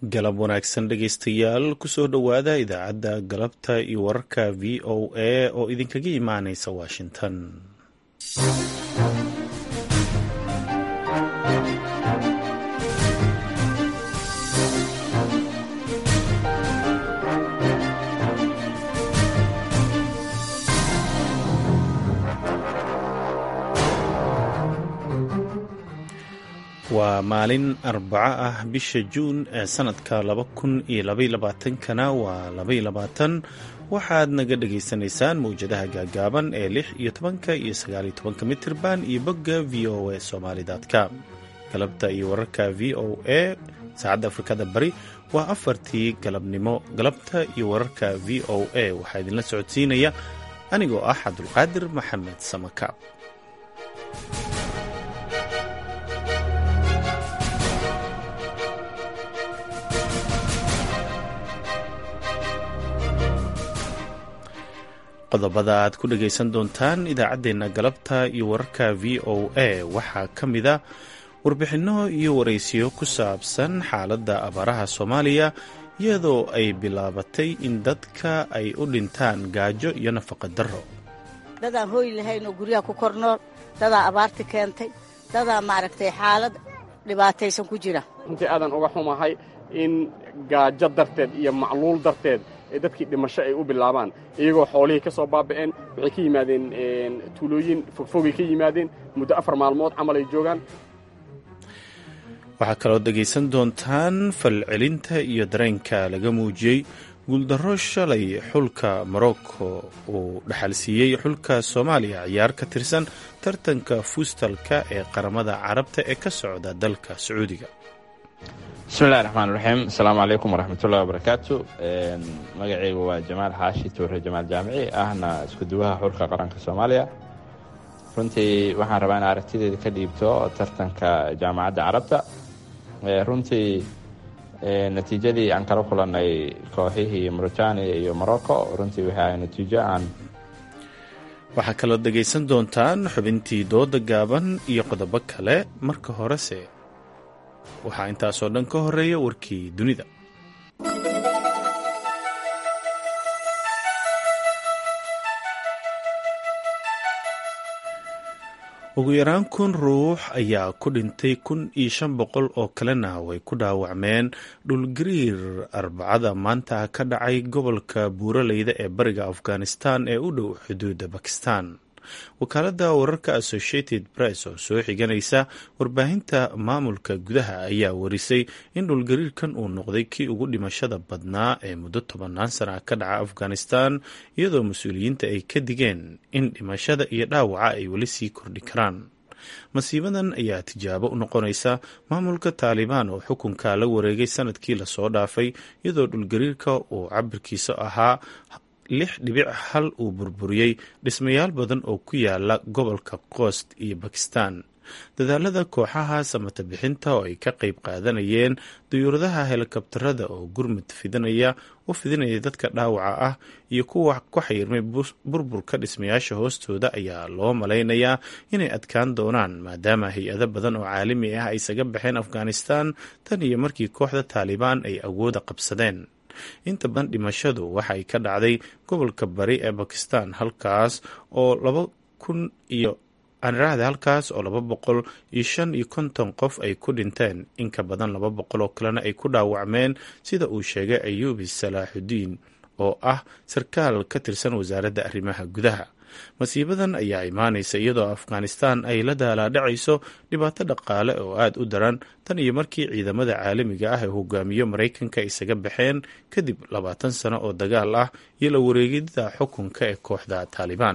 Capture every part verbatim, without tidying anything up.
galab wanaagsan dhegaystayaal kusoo dhowaada idaacadda galabta iyo wararka v o a oo idinkaga imaanaysa washington. waa maalin arbaco ah bisha juun ee sanadka laba kun iyo labaiyo labaatankana waa labaiyo labaatan. waxaad naga dhagaysanaysaan mawjadaha gaagaaban ee lix iyo tobanka iyo sagaaliyo tobanka mitirban iyo bogga v o a somali com. galabta iyo wararka v o a saacadda afrikada bari waa afartii galabnimo. galabta iyo wararka v o a waxaa idinla socodsiinaya anigoo ah cabdulqaadir maxamed samakaab. qodobada aad ku dhagaysan doontaan idaacaddeenna galabta iyo wararka v o a waxaa ka mid a warbixinno iyo waraysiyo ku saabsan xaaladda abaaraha soomaaliya iyadoo ay bilaabatay in dadka ay u dhintaan gaajo iyo nafaqa darro. dadaan hooy lahayn oo guryaha ku kor nool, dadaa abaarti keentay, dadaa maaragtay xaalad dhibaataysan ku jira. runtii aadan uga xumahay in gaajo darteed iyo macluul darteed ee dadkii dhimasho ay u bilaabaan iyagoo xoolihii ka soo baaba'een. waxay ka yimaadeen tuulooyin fogfogay ka yimaadeen muddo afar maalmood camal ay joogaan. waxaa kaloo dhegaysan doontaan falcelinta iyo dareenka laga muujiyey guuldarro shalay xulka morocco uu dhaxalsiiyey xulka soomaaliya ciyaar ka tirsan tartanka fuustalka ee qaramada carabta ee ka socda dalka sacuudiga. bismillahi raxmaan raxiim. asalaamu calaykum waraxmatullahi wabarakaatu. magacaygu waa jamaal xaashi tuure jamaal jaamici, ahna isku duwaha xulka qaranka soomaaliya. runtii waxaan rabaa in aragtideeda ka dhiibto tartanka jaamacadda carabta. runtii natiijadii aan kala kulannay kooxihii mauritania iyo morocco runtii waxay ahay natiijo aan waxaa kaloo dhegaysan doontaan xubintii dooda gaaban iyo qodobo kale. marka horese waxaa intaasoo dhan ka horeeya warkii dunida. ugu yaraan kun ruux ayaa ku dhintay, kun iyo shan boqol oo kalena way ku dhaawacmeen dhulgariir arbacada maanta ka dhacay gobolka buuraleyda ee bariga afghanistan ee u dhow xuduudda bakistan. wakaaladda wararka associated press oo soo xiganaysa warbaahinta maamulka gudaha ayaa warisay in dhulgariirkan uu noqday kii ugu dhimashada badnaa ee muddo tobannaan sana ka dhaca afghanistan, iyadoo mas-uuliyiinta ay ka digeen in dhimashada iyo dhaawaca ay weli sii kordhi karaan. masiibadan ayaa tijaabo u noqonaysa maamulka taalibaan oo xukunka la wareegay sanadkii lasoo dhaafay, iyadoo dhulgariirka uu cabirkiisa ahaa lix dhibic hal uu burburiyey dhismayaal badan oo ku yaala gobolka koost iyo bakistan. dadaalada kooxaha samata bixinta oo ay ka qayb qaadanayeen dayuuradaha helikabtarada oo gurmud fidinaya u fidinaya dadka dhaawaca ah iyo kuwa ku xayiirmay burburka dhismayaasha hoostooda ayaa loo malaynayaa inay adkaan doonaan, maadaama hay-ado badan oo caalami ah ay isaga baxeen afghanistan tan iyo markii kooxda taalibaan ay awooda qabsadeen. inta badan dhimashadu waxay ka dhacday gobolka bari ee bakistan, halkaas oo laba kun iyo aniraahda halkaas oo laba boqol iyo shan iyo konton qof ay ku dhinteen, in ka badan laba boqol oo kalena ay ku dhaawacmeen, sida uu sheegay ayuubi salaaxudiin oo ah sarkaal ka tirsan wasaaradda arrimaha gudaha. masiibadan ayaa imaanaysa iyadoo afghanistan ay la daalaadhacayso dhibaato dhaqaale oo aad u daran tan iyo markii ciidamada caalamiga ah ee hogaamiyo maraykanka isaga baxeen kadib labaatan sano oo dagaal ah iyo la wareegidda xukunka ee kooxda taalibaan.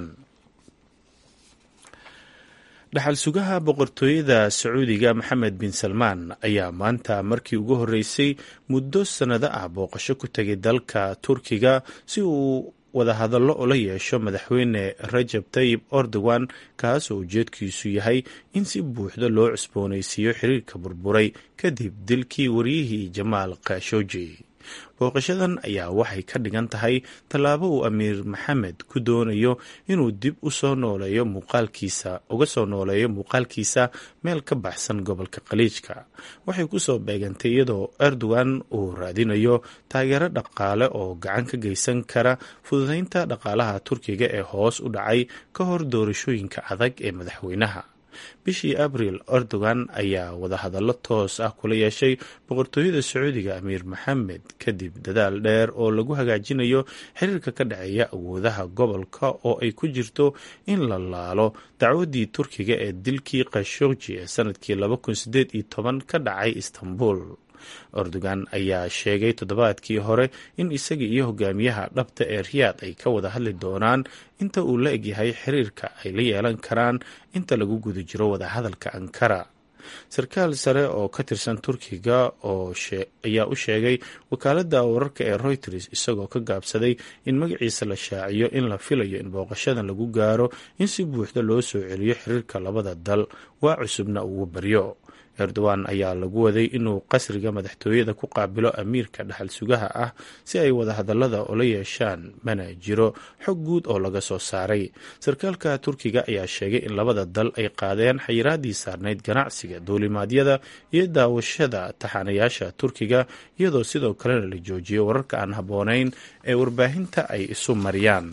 dhaxal sugaha boqortooyada sacuudiga maxamed bin salmaan ayaa maanta markii ugu horreysay muddo sannado ah booqasho ku tegay dalka turkiga si uu wadahadallo ula yeesho madaxweyne rajab tayyib erdogan, kaas oo ujeedkiisu yahay in si buuxda loo cusboonaysiiyo xiriirka burburay kadib dilkii waryihii jamaal khashoggi. booqashadan ayaa waxay ka dhigan tahay tallaabo uu amiir maxamed ku doonayo inuu dib u soo nooleeyo muuqaalkiisa uga soo nooleeyo muuqaalkiisa meel ka baxsan gobolka khaliijka. waxay ku soo beegantay iyadoo erdogan uu raadinayo taageero dhaqaale oo gacan ka geysan kara fududeynta dhaqaalaha turkiga ee hoos u dhacay ka hor doorashooyinka adag ee madaxweynaha. bishii abriil erdogan ayaa wadahadallo toos ah kula yeeshay boqortooyada sacuudiga amiir maxamed kadib dadaal dheer oo lagu hagaajinayo xiriirka ka dhexeeya awoodaha gobolka oo ay ku jirto in la laalo dacwadii turkiga ee dilkii khashoggi ee sanadkii laba kun sideed iyo toban ka dhacay istanbul. erdogan ayaa sheegay toddobaadkii hore in isaga iyo hogaamiyaha dhabta ee riyaad ay ka wada hadli doonaan inta uu la egyahay xiriirka ay la yeelan karaan inta lagu guda jiro wadahadalka ankara. sarkaal sare oo ka tirsan turkiga oo ayaa u sheegay wakaaladda wararka ee reuters isagoo ka gaabsaday in magaciisa la shaaciyo in la filayo in booqashadan lagu gaaro in si buuxda loo soo celiyo xiriirka labada dal waa cusubna ugu baryo. erdogan ayaa lagu waday inuu qasriga madaxtooyada ku qaabilo amiirka dhaxal sugaha ah si ay wadahadalada ula yeeshaan, mana jiro xog guud oo laga soo saaray. sarkaalka turkiga ayaa sheegay in labada dal ay qaadeen xayiraadii saarnayd ganacsiga, duulimaadyada iyo daawashada taxanayaasha turkiga, iyadoo sidoo kalena la joojiyay wararka aan habboonayn ee warbaahinta ay isu mariyaan.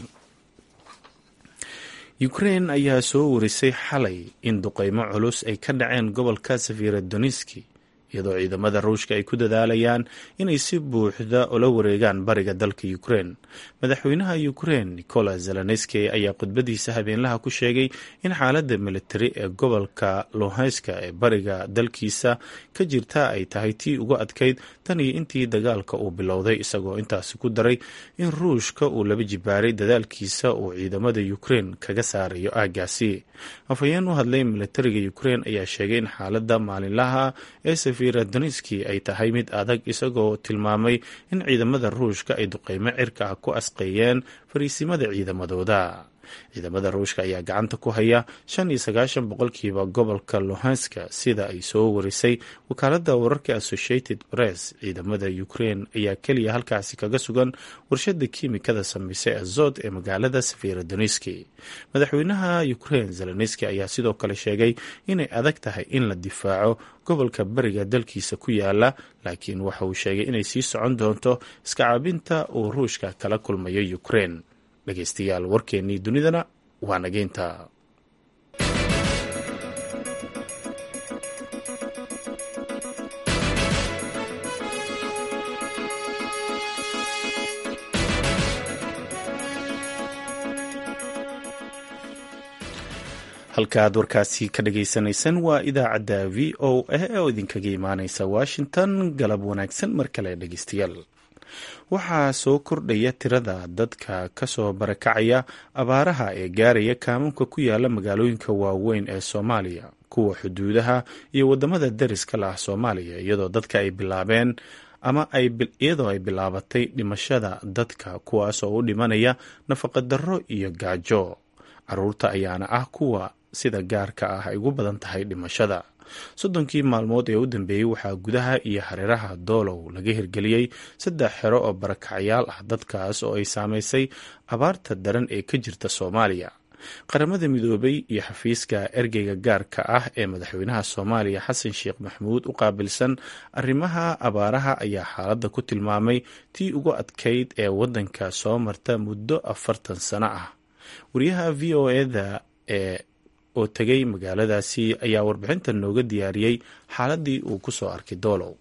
Ukraine ayaa soo warisay xalay in duqeymo culus ay ka dhaceen gobolka Severodonetsk, iyadoo ciidamada ruushka ay ku dadaalayaan inay si buuxda ula wareegaan bariga dalka Ukraine. madaxweynaha Ukraine Nikola Zelensky ayaa khudbadiisa habeenlaha ku sheegay in xaaladda militari ee gobolka Luhansk ee bariga dalkiisa ka jirta ay tahay tii ugu adkayd tan iyo intii dagaalka uu bilowday, isagoo intaasi ku daray in ruushka uu laba jibaaray dadaalkiisa uu ciidamada Ukraine kaga saarayo aaggaasi. afhayeen u hadlay militariga Ukraine ayaa sheegay in xaaladda maalinlaha ee Severodonetsk ay tahay mid adag, isagoo tilmaamay in ciidamada ruushka ay duqeymo cirka ah ku asqeeyeen fariisimada ciidamadooda. ciidamada ruushka ayaa gacanta ku haya shan iyo sagaashan boqolkiiba gobolka Luhansk sida ay soo warisay wakaaladda wararka Associated Press. ciidamada Ukraine ayaa keliya halkaasi kaga sugan warshada kiimikada samaysa Azot ee magaalada Severodonetsk. madaxweynaha Ukraine Zelensky ayaa sidoo kale sheegay inay adag tahay in la difaaco gobolka bariga dalkiisa ku yaala, laakiin waxa uu sheegay inay sii socon doonto iska caabinta uu ruushka kala kulmayo Ukraine. dhegeystayaal, warkeennii dunidana waa nageynta. halkaaad warkaasi ka dhagaysanaysaan waa idaacadda v o a oo idinkaga imaaneysa Washington. galab wanaagsan mar kale dhegeystayaal. waxaa soo kordhaya tirada dadka ka soo barakacaya abaaraha ee gaaraya kaamunka ku yaala magaalooyinka waaweyn ee Soomaaliya, kuwa xuduudaha iyo wadamada dariska la ah Soomaaliya, iyadoo dadka ay bilaabeen ama ay iyadoo ay bilaabatay dhimashada dadka kuwaas oo u dhimanaya nafaqa darro iyo gaajo. caruurta ayaana ah kuwa sida gaarka ah ay ugu badan tahay dhimashada. soddonkii maalmood ee u dambeeyey waxaa gudaha iyo hareeraha doolow laga hirgeliyey saddex xero oo barakacayaal ah, dadkaas oo ay saamaysay abaarta daran ee ka jirta Soomaaliya. qaramada midoobay iyo xafiiska ergeyga gaarka ah ee madaxweynaha Soomaaliya Xasan Sheekh Maxamuud u qaabilsan arrimaha abaaraha ayaa xaaladda ku tilmaamay tii ugu adkayd ee waddanka soo marta muddo afartan sano ah. wariyaha v o eda ee oo tegay magaaladaasi ayaa warbixinta nooga diyaariyey xaaladii uu ku soo arkay doolow.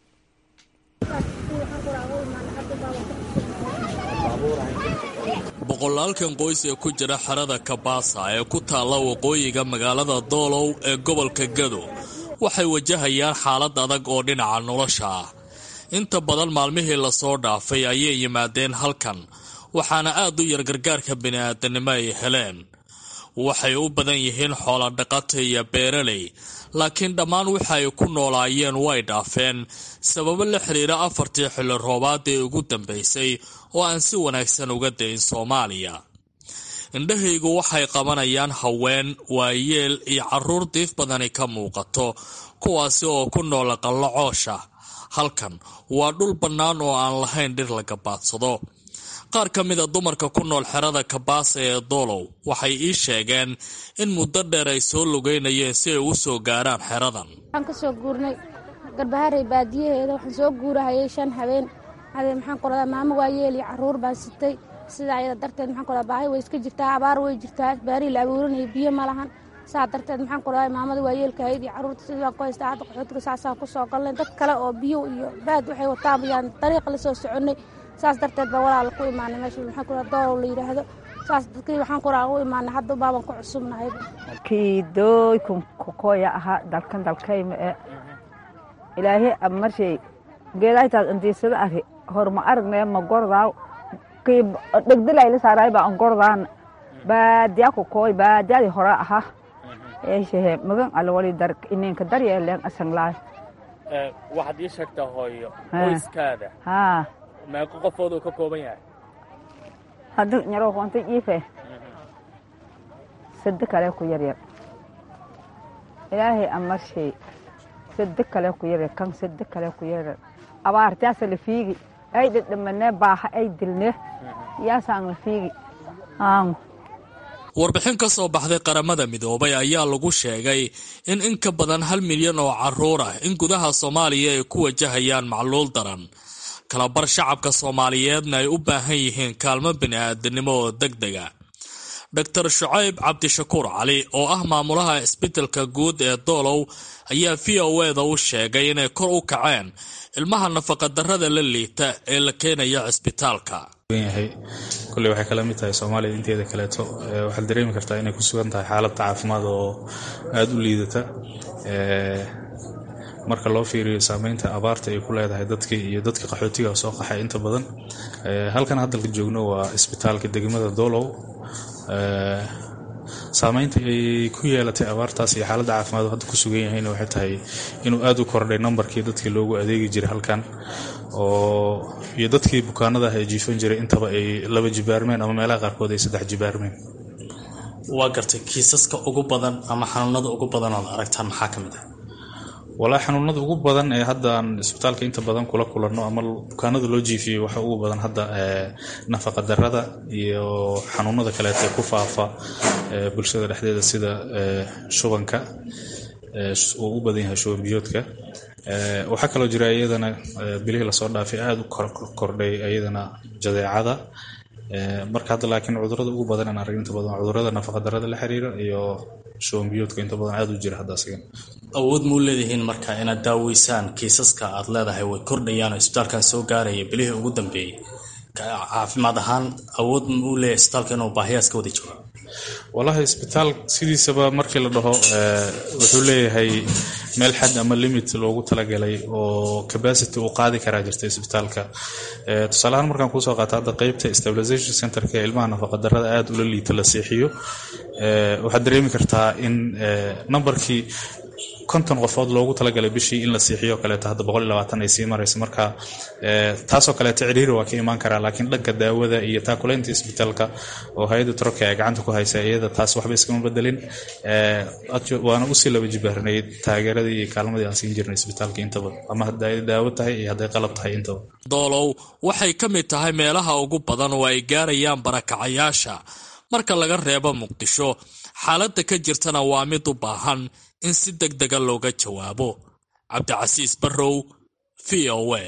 boqolaalkan qoys ee ku jira xerada Kabaasa ee ku taalla waqooyiga magaalada Doolow ee gobolka Gado waxay wajahayaan xaalad adag oo dhinaca nolosha ah. inta badan maalmihii la soo dhaafay ayay yimaadeen halkan, waxaana aad u yar gargaarka bini'aadanimo ay heleen. waxay u badan yihiin xoolo dhaqato iyo beeraley, laakiin dhammaan waxa ay ku noolaayeen way dhaafeen sababo la xiriira afartii xilli roobaad ee ugu dambeysay oo aan si wanaagsan uga dayn Soomaaliya. indhahaygu waxay qabanayaan haween, waayeel iyo carruur diif badani ka muuqato, kuwaasi oo ku nool qallacoosha, halkan waa dhul bannaan oo aan lahayn dhir la gabaadsado. qaar ka mida dumarka ku nool xerada Kabaasa ee Doolow waxay ii sheegeen in muddo dheer ay soo lugeynayeen si ay u soo gaaraan xeradan. waxaan ka soo guurnay Garbaharey baadiyaheeda, waxaan soo guurahayay shan habeen. hadee maxaan ku radaa maamo waa yeel iyo caruur baan sitay, sida ayada darteed maxaan ku radaa baahi way iska jirtaa, abaar way jirtaa, baari la abuuranay biyo ma lahan. saa darteed maxaan ku radaa maamada waa yeelka haydi caruurta sidaan ku haystaa hadda qaxootiga saasaan ku soo galnay. dad kale oo biyo iyo baad waxay wataan bayaan dariiq la soo soconay. saas darteed baa walaal ku imaanay meesha maxaan ku radaa Doolow la yiraahdo. saas dadkii waxaan ku radaa u imaanay hadda baaban ku cusubnahay. kii dooy kun kokoya aha dalkan dalkayma ee ilaahay amarshay geelaytaad intiisada ari horma aragnay ma gordaaw kii dhigdilay la saaray baa an gordaan baadiya ku kooy baadiyadi hore aha ee shehe magan alwali dar ineenka daryeeleen asanglaa ee waxaad ii sheegtaa hooyo qoyskaada ha ma ku qofood ka kooban yahay hadda nyaro qoonta iife saddex kale ku yar yar ilaahay amarshay saddex kale ku yar kan saddex kale ku yar abaartaas la fiigi ay dhadhamane baaha ay dilne yaasaan la fiigi aan warbixin ka soo baxday qaramada midoobay ayaa lagu sheegay in in ka badan hal milyan oo caruur ah in gudaha Soomaaliya ay ku wajahayaan macluul daran. kala bar shacabka Soomaaliyeedna ay u baahan yihiin kaalmo bini'aadanimo oo degdeg ah. Doctor Shucayb Cabdishakuur Cali oo ah maamulaha isbitaalka guud ee Doolow ayaa V O A da u sheegay inay kor u kaceen ilmaha nafaqa darrada la liita ee la keenayo isbitaalka. kulli waxay kala mid tahay Soomaaliya inteeda kaleeto waxaad dareemi kartaa inay ku sugan tahay xaalad caafimaad oo aad u liidata ee marka loo fiiriyo saameynta abaarta ay ku leedahay dadka iyo dadka qaxootiga soo qaxay inta badan ee halkan hadda la joogno waa isbitaalka degmada Doolow ee saameynta ay ku yeelatay abaartaas iyo xaaladda caafimaad hadda ku sugan yahay waxay tahay inuu aad u kordhay numberkii dadkii loogu adeegi jiray halkan oo iyo dadkii bukaanada ay jiifan jiray intaba ay laba jibaarmeen ama meelaha qaarkood ay saddex jibaarmeen. waa gartay kiisaska ugu badan ama xanuunada ugu badan oo aragtaan maxaa ka mid ah? wala xanuunada ugu badan ee hadda aan isbitaalka inta badan kula kulanno ama bukaanada loo jiifiyay waxa ugu badan hadda ee nafaqa darrada iyo xanuunada kale ee ku faafa ee bulshada dhexdeeda sida ee shubanka ee uu u badan yahay shuban biyoodka ee waxa kale oo jira iyadana bilihii la soo dhaafay aad u kordhay iyadana jadeecada ee marka hadda laakiin cudurrada ugu badan aan aragno inta badan cudurrada nafaqa darrada la xiriira iyo shuban biyoodka inta badan aad u jira hadda asigan. awood muu leedihiin marka inaad daaweysaan kiisaska aad leedahay way kordhayaan oo isbitaalkan soo gaaraya bilihii ugu dambeeyay caafimaad ahaan awood muu leeyahay isbitaalka inuu baahiyaas ka wada jiro? wallahi isbitaal sidiisaba markii la dhaho wuxuu leeyahay meel xad ama limit loogu talagalay oo capacity uu qaadi karaa jirta isbitaalka ee tusaale ahaan markaan ku soo qaato hadda qaybta stabilization centerka ee ilmaha nafaqa darrada aad u liita la seexiyo ee waxaad dareemi kartaa in numberkii konton qofood loogu talagalay bishii in la siixiyo kale hadda boqol iyo labaatan ay sii marayso marka ee taasoo kale taciriir waa ka iman karaa laakiin dhanka daawada iyo taakuleynta isbitaalka oo hay'adda Turkiga ay gacanta ku haysaa iyada taas waxba iskama bedelin ee waana u sii laba jibaarnay taageeradii iyo kaalmadii aan siin jirnay isbitaalka intaba ama hadday daawo tahay iyo hadday qalab tahay intaba. Doolow waxay ka mid tahay meelaha ugu badan oo ay gaarayaan barakacayaasha marka laga reebo Muqdisho. xaaladda ka jirtana waa mid u baahan in si degdeg ah looga jawaabo. Cabdicasiis Barrow, V O A.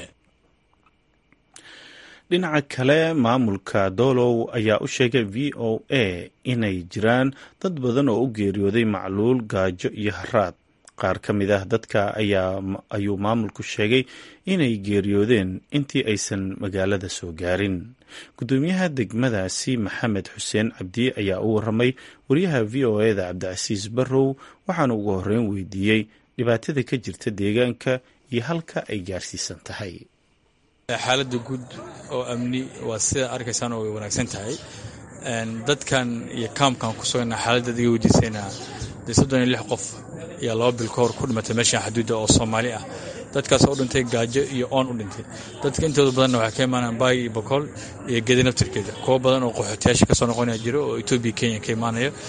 dhinaca kale maamulka Doolow ayaa u sheegay V O A inay jiraan dad badan oo u geeriyooday macluul gaajo iyo haraad. qaar ka mid ah dadka ayaa ayuu maamulku sheegay inay geeriyoodeen intii aysan magaalada soo gaarin. gudoomiyaha degmadaasi Maxamed Xuseen Cabdi ayaa u waramay wariyaha V O A da Cabdicasiis Barrow waxaana ugu horreyn weydiiyey dhibaatada ka jirta deegaanka iyo halka ay gaarsiisan tahay. xaaladda guud oo amni waa sida arkaysaan oo way wanaagsan tahay dadkan iyo kaamkan ku sugana xaaladda adiga weydiisayna soddon iyo lix qof ayaa laba bil ka hor ku dhimatay meeshan xuduudda oo Soomaali ah. dadkaas oo dhintay gaajo iyo oon u dhintay. dadka intooda badanna waxay ka imaanayaan Baay iyo Boqol iyo Gedo naftirkeeda. kuwa badan oo qaxootiyaasha ka soo noqonaya jiro oo Itoobiya Kenya ka imaanaya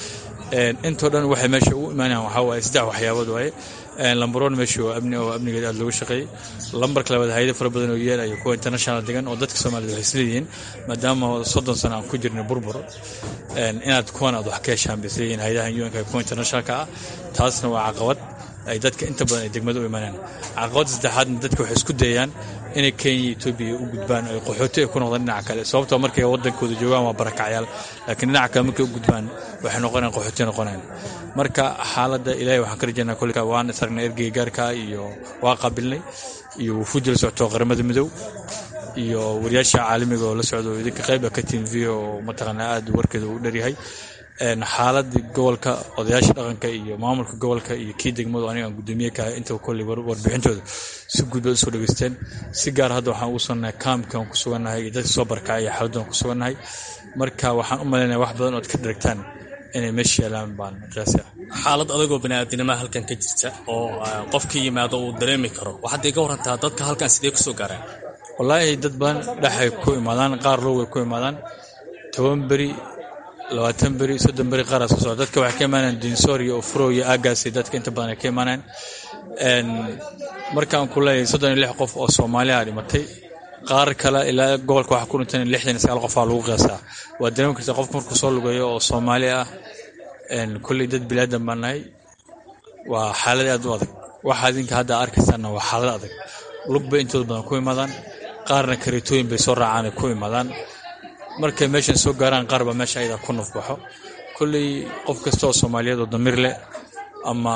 intoo dhan waxay meesha ugu imaanayaan waxaa waaye saddex waxyaabood waaye lambaroon meesha oo amni oo amnigeeda aad looga shaqeeyey lambarka labaad hayado fara badan oo yeel iyo kuwa international degan oo dadka Soomaaliyeed waxay isleeyihiin maadaama soddon sano aan ku jirnay burbur inaad kuwan aad wax ka heshaan bisleeyihiin hayadahan U N-ka kuwa internationalka ah taasna waa caqabad ay dadka inta badan ay degmada u imaanayaan caqabad saddexaad dadka waxay isku dayayaan inay Kenya Ethiopia u gudbaan ay qaxooti ay ku noqdaan dhinaca kale sababtoo markay wadankooda joogaan waa barakacyaal laakiin dhinaca kale markay u gudbaan waxay noqonayaan qaxooti noqonayaan marka xaaladda ilaahay waxaan ka rajaynaa kulka waan isarnay ergey gaarka iyo waa qabilnay iyo wufuudil socto qaramada midow iyo wariyaasha caalamiga oo la socdo idinka qayb ka T V oo mataqaana aad warkeeda u dharyahay een xaaladda gobolka odayaasha dhaqanka iyo maamulka gobolka iyo kii degmada aniga gudoomiye ka inta kulli warbixintooda si guud u soo dhageysteen si gaar hadda waxaan ugu soo nahay kaamkan ku suganahay dad soo barkay xaaladdan ku suganahay marka waxaan u maleynayaa wax badan oo ka dirigtaan inay meesha yeelaan baan qiyaasay xaalad adagoo bini'aadanimo halkan ka jirta oo qofkii yimaado uu dareemi karo waxaad iga warantaa dadka halkan sidee ku soo gaareen wallaahi dad badan dhaxay ku imaadaan qaar loo way ku imaadaan toban bari labaatan bari soddon bari qaar soo socda dadka waxay ka imaanayaan Dinsoor iyo Ofro iyo Agaasi dadka inta badan ay ka imaanayaan een markaan ku leeyahay soddon iyo lix qof oo Soomaali ah dhimatay qaar kale ilaa gobolka waxa ku dhintay lixdan iyo sagaal qof aa lagu qiyaasaa waa dareemi kartaa qof markuu soo lugayo oo Soomaali ah een kulli dad bilaadan banahay waa xaalad aad u adag waxa idinka hadda arkaysaan waa xaalad adag lugba intooda badan ku imaadaan qaarna kareetooyin bay soo raacaan ku imaadaan markay meeshan soo gaaraan qaar ba meesha ayda ku nafbaxo kulli qof kasta oo Soomaaliyeed oo damir leh ama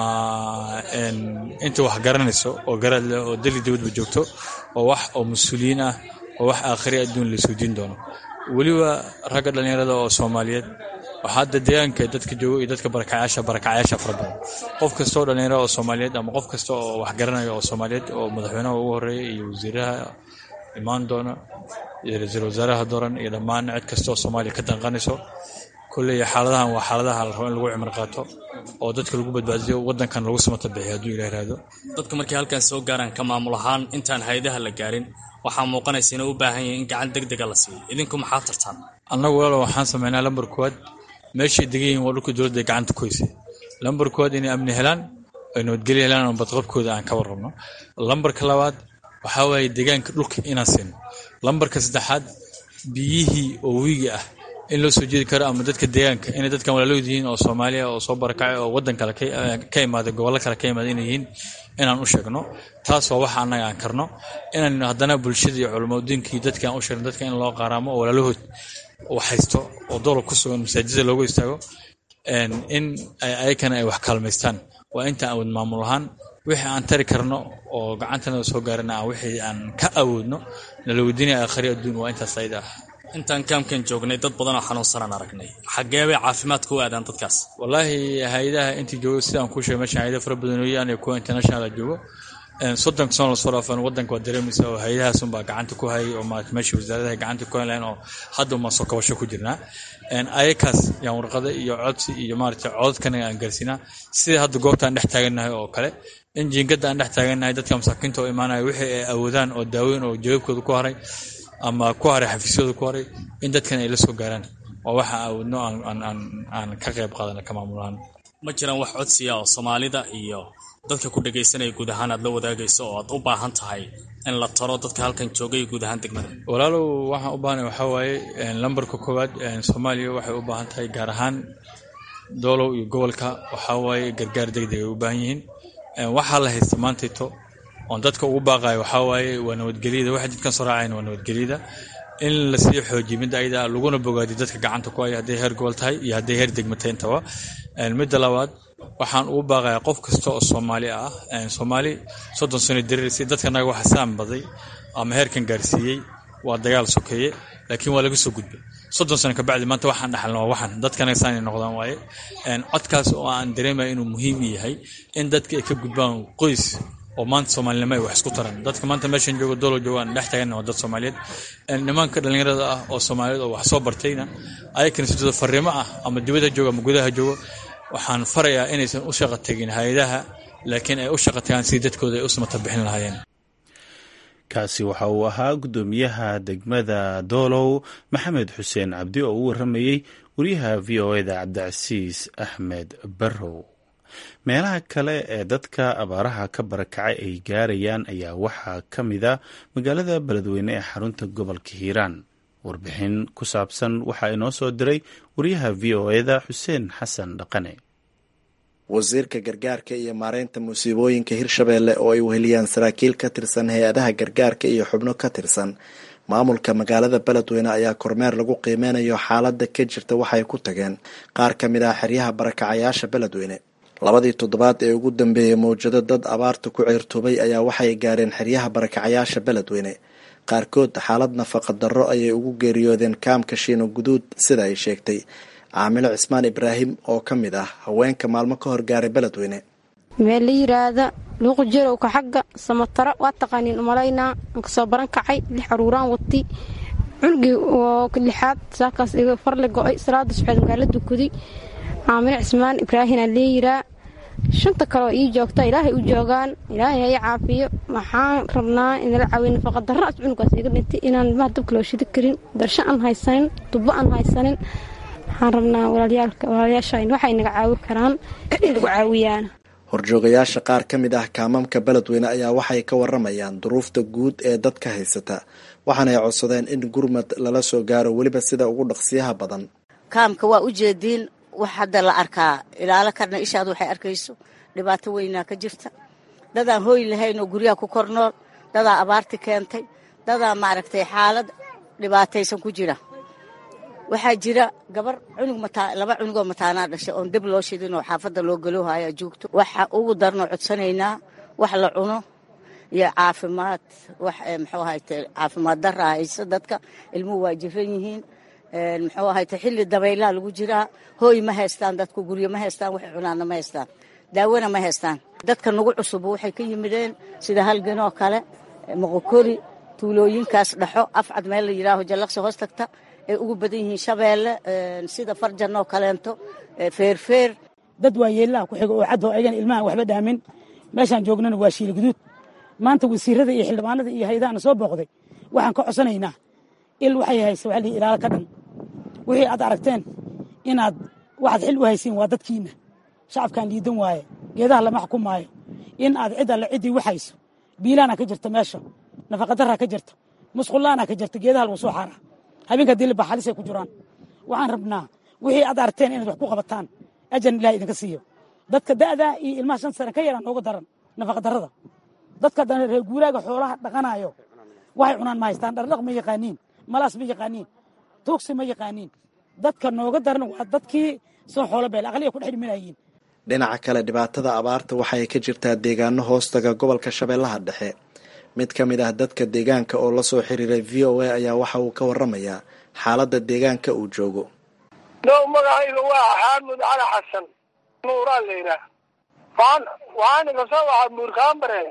een inta wax garanayso oo garad leh oo dali dawladba joogto oo wax oo mas'uuliyiin ah oo wax aakhiri adduun la soo diin doono waliba ragga dhalinyarada oo Soomaaliyeed waxa hadda deegaanka dadka jooga iyo dadka barakacayaasha barakacayaasha farbadan qof kasta oo dhalinyaro oo Soomaaliyeed ama qof kasta oo wax garanaya oo Soomaaliyeed oo madaxweynaha ugu horeeyay iyo wasiiraha imaan doona iyo ra'iisul wasaaraha dooran iyo dhammaan cid kasta oo Soomaaliya ka danqanayso kulli xaaladahan waa xaaladaha la rabo in lagu cimri qaato oo dadka lagu badbaadiyo wadankan lagu samata bixiyo hadduu Ilaahay raado dadka markay halkan soo gaaraan ka maamul ahaan intaan hay'adaha la gaarin waxaa muuqanaysa inay u baahan yihiin in gacan degdeg ah la siiyo idinku maxaa tartaan annagu walaal waxaan sameynaa lambar kood meeshii degayiin waa dhulka dowladda gacanta ku haysay lambar kood inay amni helaan ay nabadgelyo helaan oo badqabkooda aan ka warrabno lambarka labaad waxaa waaye deegaanka dhulka inaan siino lambarka saddexaad biyihii oo wiiga ah in loo soo jeedi karo ama dadka deegaanka inay dadkan walaalooda yihiin oo Soomaaliya oo soo barakacay oo wadan kale ka imaaday gobollo kale ka imaaday inay yihiin inaan u sheegno taas waa wax anaga aan karno inaan haddana bulshada iyo culimadiinkii dadka aan u sheegno dadka in loo qaaraamo oo walaalahood oo haysto oo dowlad ku sugan masaajidda loogu istaago een in ay ayakana ay wax kalmeystaan waa inta awood maamul ahaan wixii aan tari karno oo gacantana soo gaarana wixii aan ka awoodno nala wadiinay aakhiri adduun waa inta sayid ah intaan kaamkan joognay dad badan oo xanuunsan aragnay xagee bay caafimaadku u aadaan dadkaas wallaahi hay'adaha intii joogo sidaan ku sheegay meesha hay'ado fara badan oo yaani kuwa international joogo een soddon sano soo dhaafan wadanka waa dareemaysa oo hay'adahaas un baa gacanta ku hayay oo maanta meesha wasaaradaha gacanta ku hayaan oo hadda ma soo kabasho ku jirnaa een ayakaas yaan warqada iyo codsi iyo maartay codadkan aan gaarsiinaa sida hadda goobtaan dhex taaganahay oo kale in jiingada aan dhex taaganahay dadka masaakiinta oo imaanaya wixii ay awoodaan oo daaweyn oo jawaabkooda ku haray ama ku haray xafiisyada ku haray in dadkan ay la soo gaaraan oo waxa awoodno aan aan aan ka qayb qaadana ka maamulaan ma jiraan wax codsiya oo Soomaalida iyo dadka ku dhageysanaya guud ahaan aad la wadaagayso oo aad u baahan tahay in la taro dadka halkan joogay guud ahaan degmada walaalow waxaan u baahnay waxa waaye lambarka koowaad Soomaaliya waxay u baahan tahay gaar ahaan dowlad iyo gobolka waxa waaye gargaar degdeg ah u baahan yihiin waxa la haysto maantayto oo dadka ugu baaqay waxa waaye waa nabadgelyada waxa dadkan soo raacayna waa nabadgelyada in la sii xoojiyo mid ayda laguna bogaadiyo dadka gacanta ku ay haday heer gobol tahay iyo haday heer degmatayn tawa mid labaad waxaan ugu baaqayaa qof kasta oo Soomaali ah Soomaali soddon sano dirirsi dadkanaga waxa saan baday ama heerkan gaarsiiyay waa dagaal sokeeye laakiin waa laga soo gudbay soddon sano ka bacdi maanta waxaan dhaxalnaa waxaan dadkanaga saan noqdaan waaye een codkaas oo aan dareemayo inuu muhiim yahay in dadka ay ka gudbaan qoys oo maanta Soomaalnimo ay wax isku taran dadka maanta meeshan jooga dowlad joogan dhex taagan oo dad Soomaaliyeed in nimanka dhalinyarada ah oo Soomaaliyeed oo wax soo bartayna ay kan sidoo fariimo ah ama dibadda jooga ama gudaha jooga waxaan farayaa inaysan u shaqo tagin hay'adaha laakiin ay u shaqo tagaan si dadkooda ay u samata bixin lahaayeen kaasi waxa uu ahaa gudoomiyaha degmada Doolow Maxamed Xuseen Cabdi oo u waramayay wariyaha v o eda cabdicasiis axmed barrow. meelaha kale ee dadka abaaraha ka barakacay ay gaarayaan ayaa waxaa ka mid a magaalada beledweyne ee xarunta gobolka hiiraan. warbixin ku saabsan waxaa inoo soo diray wariyaha v o eda xuseen xasan dhaqane. wasiirka gargaarka iyo maareynta musiibooyinka hirshabeelle oo ay weheliyaan saraakiil ka tirsan hay-adaha gargaarka iyo xubno ka tirsan maamulka magaalada beledweyne ayaa kormeer lagu qiimeynayo xaaladda ka jirta waxay ku tageen qaar ka mid ah xeryaha barakacayaasha beledweyne. labadii toddobaad ee ugu dambeeyey mawjado dad abaarta ku ceyrtoobay ayaa waxay gaareen xeryaha barakacayaasha beledweyne. qaarkood xaalad nafaqa darro ayay ugu geeriyoodeen kaamka shiino guduud sida ay sheegtay caamilo cismaan ibraahim oo ka mid ah haweenka maalmo ka hor gaaray beledweyne. meel la yiraahda luuqjarowka xagga samatara waa taqaaniin umalaynaa aan kasoo baran kacay lix aruuraan wati cunugii oo lixaad saakaas iga farle go-ay salaada suxeed magaalada kudi. caamilo cismaan ibraahim aa leeyiraa shanta kaleo ii joogta ilaahay u joogaan ilaahay haya caafiyo. waxaan rabnaa inala caawiyo nafaqa darra as cunugaas iga dhintay inaan ilmaha dabka loo shidi karin darsho aan haysanin dubo aan haysanin. waxaan rabnaa walaalayaasha waxay naga caawi karaan in lagu caawiyaan. horjoogayaasha qaar ka mid ah kaamamka beledweyne ayaa waxay ka waramayaan duruufta guud ee dadka haysata waxaana ay codsadeen in gurmad lala soo gaaro weliba sida ugu dhaqsiyaha badan. kaamka waa u jeediin wax hadda la arkaa ilaalo karna ishaad waxay arkayso dhibaato weynaa ka jirta. dadaan hooy lahayn oo guryaha ku kor nool, dadaa abaarti keentay, dadaa maaragtay xaalad dhibaataysan ku jira. waxaa jira gabar cunug mataa laba cunugoo mataanaa dhashay oon dib loo shidin oo xaafadda loo galo haya joogto. waxa ugu darno codsanaynaa wax la cuno iyo caafimaad. wax muxuu ahayte caafimaad darra haysa dadka, ilmuhu waa jiran yihiin. muxuu ahayte xilli dabaylaha lagu jiraa, hooy ma haystaan dadku, guryo ma haystaan, waxay cunaanna ma haystaan, daawona ma haystaan. dadka nagu cusub waxay ka yimideen sida halganoo kale, moqokori, tuulooyinkaas dhaxo, afcad meel la yidhaaho jallaqsi hoos tagta ay ugu badan yihiin shabeelle, sida farjanoo kaleento, feerfeer. dad waa yeellaha ku xiga oo cadoo aygan ilmahan waxba dhaamin. meeshaan joognana waa shiili guduud. maanta wasiirada iyo xildhibaanada iyo hay-adahana soo booqday waxaan ka codsanaynaa il waxay haysa waxa lihi ilaalo ka dhan. wixii aad aragteen inaad waxaad xil u haysiin waa dadkiinna. shacabkaan liidan waaye, geedaha lama xukumaayo. in aad cid alle ciddii wax hayso. biilaana ka jirta meesha, nafaqadarraa ka jirta, musqullaana ka jirta, geedaha lagu soo xaaraa. habeenka diliba xalisay ku jiraan. waxaan rabnaa wixii aad aragteen inaad wax ku qabataan, ajan ilaah idinka siiyo. dadka da'daa iyo ilmaha shan sane ka yaraan nooga daran nafaqa darrada. dadka reer guuraaga xoolaha dhaqanayo waxay cunaan ma haystaan, dhardhaq ma yaqaaniin, malaas ma yaqaaniin, tuugsi ma yaqaaniin. dadka nooga daran waa dadkii soo xoolo beel aqliya ku dhex dhiminayiin. dhinaca kale dhibaatada abaarta waxay ka jirtaa deegaano hoostaga gobolka shabeellaha dhexe. mid ka mid ah dadka deegaanka oo la soo xiriiray v o a ayaa waxa uu ka waramayaa xaaladda deegaanka uu joogo. dhow magacayga waa xaamud cali xasan nuuraan la yidhaah. waan waxaana kasoo waxaa buurkaanbare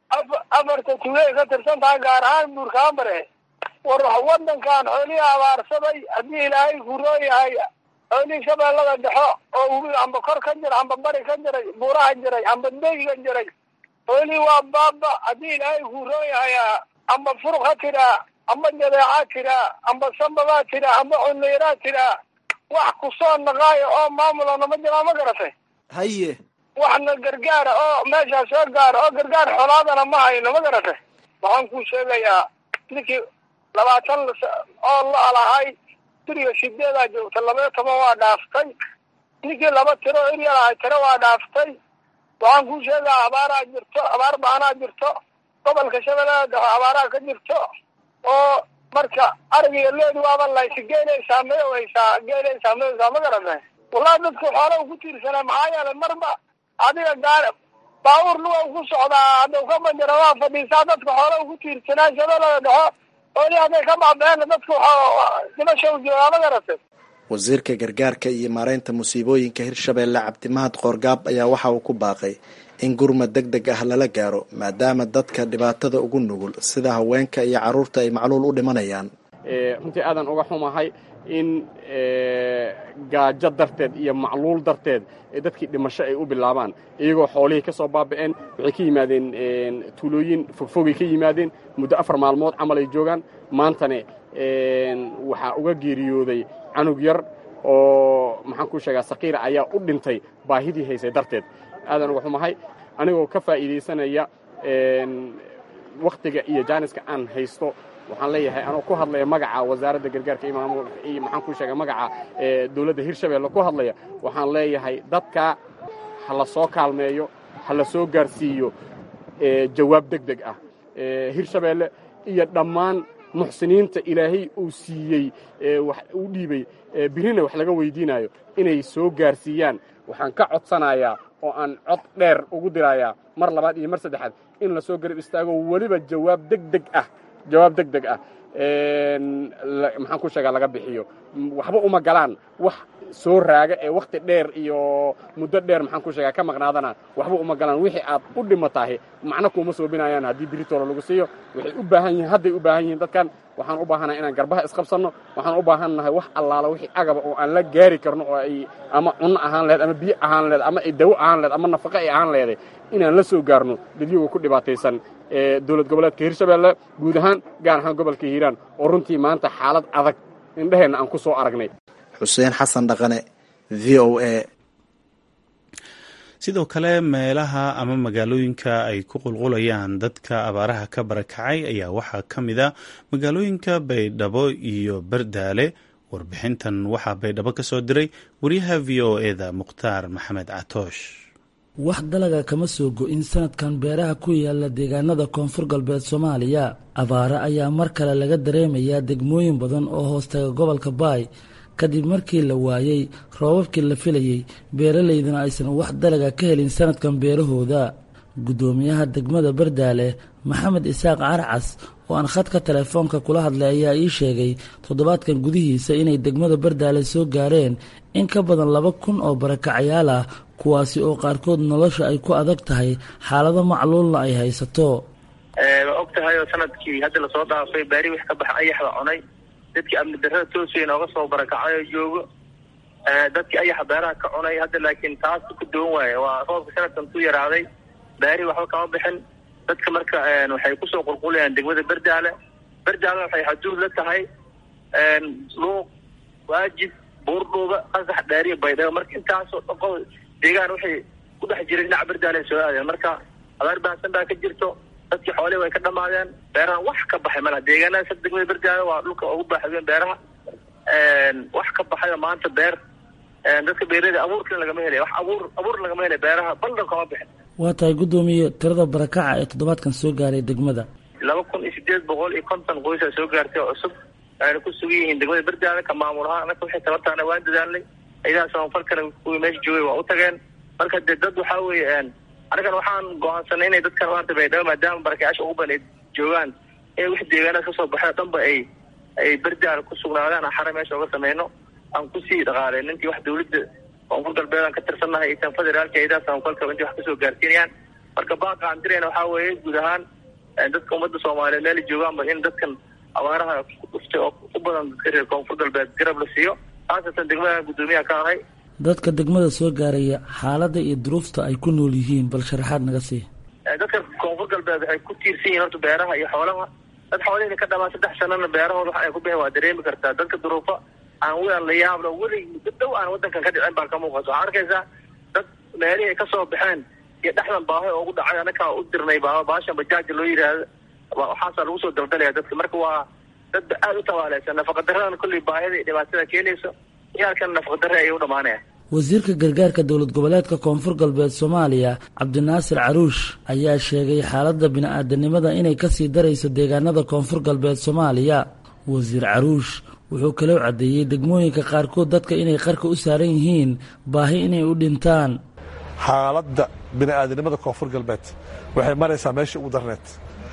afarta tuulay ka tirsan tahay, gaar ahaan buurkaanbare. war wadankan xoolihii abaarsaday haddii ilaahay kuroo yahay, xoolihii shabeellada dhexo oo ubi amba kor ka jira, amba bari ka jiray, buuraha jiray, amba deyga jiray, xoolihii waa baaba. haddii ilaahay kuroo yahay amba furuq ha tiraa, amba jadeecaa tiraa, amba sambabaa tiraa, amba cunayraa tiraa. wax ku soo naqaayo oo maamulana ma jiraa, ma garatay. haye waxna gargaara oo meeshaa soo gaara oo gargaar xoolaadana ma hayno, ma garatay. waxaan kuu sheegayaa ninkii labaatan oo la lahay tiriyo sideedaa joogta, labaiyo toban waa dhaaftay. ninkii laba tiro irya lahay tiro waa dhaaftay. waxaan kuu sheegaa abaaraa jirto, abaar baanaa jirto, gobolka shabeellada dhexe abaaraa ka jirto. oo marka arigiyo leedi waaba laysi geelay saameyo haysaa, geelay saameyohaysaa, ma garatay. wallahi dadku xoolaha ku tiirsanaa, maxaa yeelay marba adiga gaar baabuur luga ku socdaa, haddau ka banjara waa fadhiisaa. dadka xoolaha ku tiirsanaa shabeellada dhexo ooli hadday ka baabeena dadku dhimasha u joogaa, ma garatay. wasiirka gargaarka iyo maareynta musiibooyinka hirshabeelle cabdimahad qoorgaab ayaa waxa uu ku baaqay in gurmad deg deg ah lala gaaro, maadaama dadka dhibaatada ugu nugul sida haweenka iyo carruurta ay macluul u dhimanayaan. runtii aadan uga xumahay in gaajo darteed iyo macluul darteed ee dadkii dhimasho ay u bilaabaan, iyagoo xoolihii ka soo baaba'een. waxay ka yimaadeen tuulooyin fogfogay ka yimaadeen, muddo afar maalmood camal ay joogaan. maantane waxaa uga geeriyooday canug yar oo maxaan kuu sheegaa saqiira ayaa u dhintay baahidii haysay darteed aadan uga xumahay anigoo ka faa'iidaysanaya wakhtiga iyo jaaniska aan haysto waxaan leeyahay anoo ku hadlaya magaca wasaaradda gargaarka iyo maamulka iyo maxaan kuu sheegaa magaca dowladda hirshabeelle ku hadlaya waxaan leeyahay dadka ha la soo kaalmeeyo ha la soo gaarsiiyo jawaab deg deg ah hirshabeelle iyo dhammaan muxsiniinta ilaahay uu siiyey wax uu dhiibay birina wax laga weydiinayo inay soo gaarsiiyaan waxaan ka codsanayaa oo aan cod dheer ugu dirayaa mar labaad iyo mar saddexaad in la soo garab istaago weliba jawaab deg deg ah jawaab deg deg ah maxaan ku sheegaa laga bixiyo waxba uma galaan wax soo raaga ee wakhti dheer iyo muddo dheer maxaan ku sheegaa ka maqnaadana waxba uma galaan wixii aad u dhimatahay macno kuuma soobinayaan haddii biritoolo lagu siiyo waxay u baahan yihiin hadday u baahan yihiin dadkan waxaan u baahanahay inaan garbaha isqabsanno waxaan u baahannahay wax allaala wixii agaba oo aan la gaari karno oo ay ama cunno ahaan lehed ama biyo ahaan lehed ama ay dawo ahaan lehed ama nafaqo ay ahaan leeday inaan la soo gaarno dadyagoo ku dhibaataysan ee dowlad goboleedka hirshabeelle guud ahaan gaar ahaan gobolka hiiraan oo runtii maanta xaalad adag indhaheenna aan ku soo aragnay xuseen xasan dhaqane v o a sidoo kale meelaha ama magaalooyinka ay ku qulqulayaan dadka abaaraha ka barakacay ayaa waxaa ka mid a magaalooyinka baydhabo iyo bardaale warbixintan waxaa baydhabo ka soo diray wariyaha v o eda mukhtaar maxamed catoosh wax dalaga kama soo go-in sanadkan beeraha ku yaala deegaanada koonfur galbeed soomaaliya abaare ayaa mar kale laga dareemayaa degmooyin badan oo hoostaga gobolka baay kadib markii la waayey roobabkii la filayey beeralaydana aysan wax dalaga ka helin sanadkan beerahooda guddoomiyaha degmada bardaale maxamed isaaq carcas oo aan khadka telefoonka kula hadlay ayaa ii sheegay toddobaadkan gudihiisa inay degmada bardaale soo gaareen in ka badan laba kun oo barakacayaal ah kuwaasi oo qaarkood nolosha ay ku adag tahay xaalado macluulna ay haysato waa og tahay oo sanadkii hadda lasoo dhaafay baari wix ka baxa ayaxda cunay dadkii amni darrada toosay nooga soo barakacay oo joogo dadkii ayaxa beeraha ka cunay hadda laakiin taas ku doon waaye waa roobka sanadkan ku yaraaday baari waxba kama bixin dadka marka waxay kusoo qulqulayaan degmada bardaale bardaale waxay xaduud la tahay luuq waajib buurdhuuba qasax dhaariya baydhabo marka intaasoo dhaqo deegaan waxay ku dhex jiray dhinaca bardaale soo aadeen marka abaar baahsan baa ka jirto dadkii xoolihii way ka dhamaadeen beerahan wax ka baxay malaha deegaanadaas hadda degmada bardaale waa dhulka ugu baaxadeen beeraha wax ka baxayo maanta beer dadka beerada abuurkina lagama helay wax abuur abuur lagama helay beeraha baldan kama bixin waa tahay guddoomiye tirada barakaca ee toddobaadkan soo gaaray degmada laba kun iyo sideed boqol iyo konton qoysaa soo gaartay oo cusub waxayna ku sugan yihiin degmada bardaale ka maamul ahaan anaka waxay tabartaana waan dadaalnay ciidaha samafalkana kuwii meesha joogay waa u tageen marka dee dad waxaa weeye anagan waxaan go-aansanay inay dadkan maanta baydhabo maadaama barakayaasha ugu badan ay joogaan ee wix deegaanada kasoo baxay dhanba ay ay bardaale ku sugnaadaan aan xare meesha uga sameyno aan kusii dhaqaaleyno intii wax dawladda koonfur galbeed aan ka tirsannahay iyo tan federaalka ciidaha samafalka intii wax kasoo gaarsiinayaan marka baaqa aan dirayna waxaa weeye guud ahaan dadka ummadda soomaaliyeed meela joogaanba in dadkan abaaraha dhuftay oo u badan dadka reer koonfur galbeed garab la siiyo haasatan degmada guddoomiyaha ka ahay dadka degmada soo gaaraya xaaladda iyo duruufta ay ku nool yihiin bal sharaxaad naga sii dadka koonfur galbeed waxay ku tiirsan yihiin horta beeraha iyo xoolaha dad xoolihina ka dhamaa saddex sanana beerahooda waxa ay ku bixin waa dareemi kartaa dadka duruufo aan wian la yaablo weli muddo dhow aan waddankan ka dhicin baa ka muuqato waxaa arkaysaa dad meelihii ay kasoo baxeen iyo dhexdan baaho oo ugu dhacay anakaa u dirnay baa baashan bajaaja loo yidhaahdo waxaasaa lagu soo daldalaya dadka marka waa dadba aada u tabaaleysan nafaqadarradan kolley baahida iyo dhibaatada keenayso iyaalkan nafaqadarre ayay u dhamaanayaan wasiirka gargaarka dowlad goboleedka koonfur galbeed soomaaliya cabdinaasir caruush ayaa sheegay xaaladda bini-aadanimada inay kasii darayso deegaanada koonfur galbeed soomaaliya wasiir caruush wuxuu kaloo caddeeyey degmooyinka qaarkood dadka inay qarka u saaran yihiin baahi inay u dhintaan xaaladda bini-aadanimada koonfur galbeed waxay maraysaa meeshii ugu darneed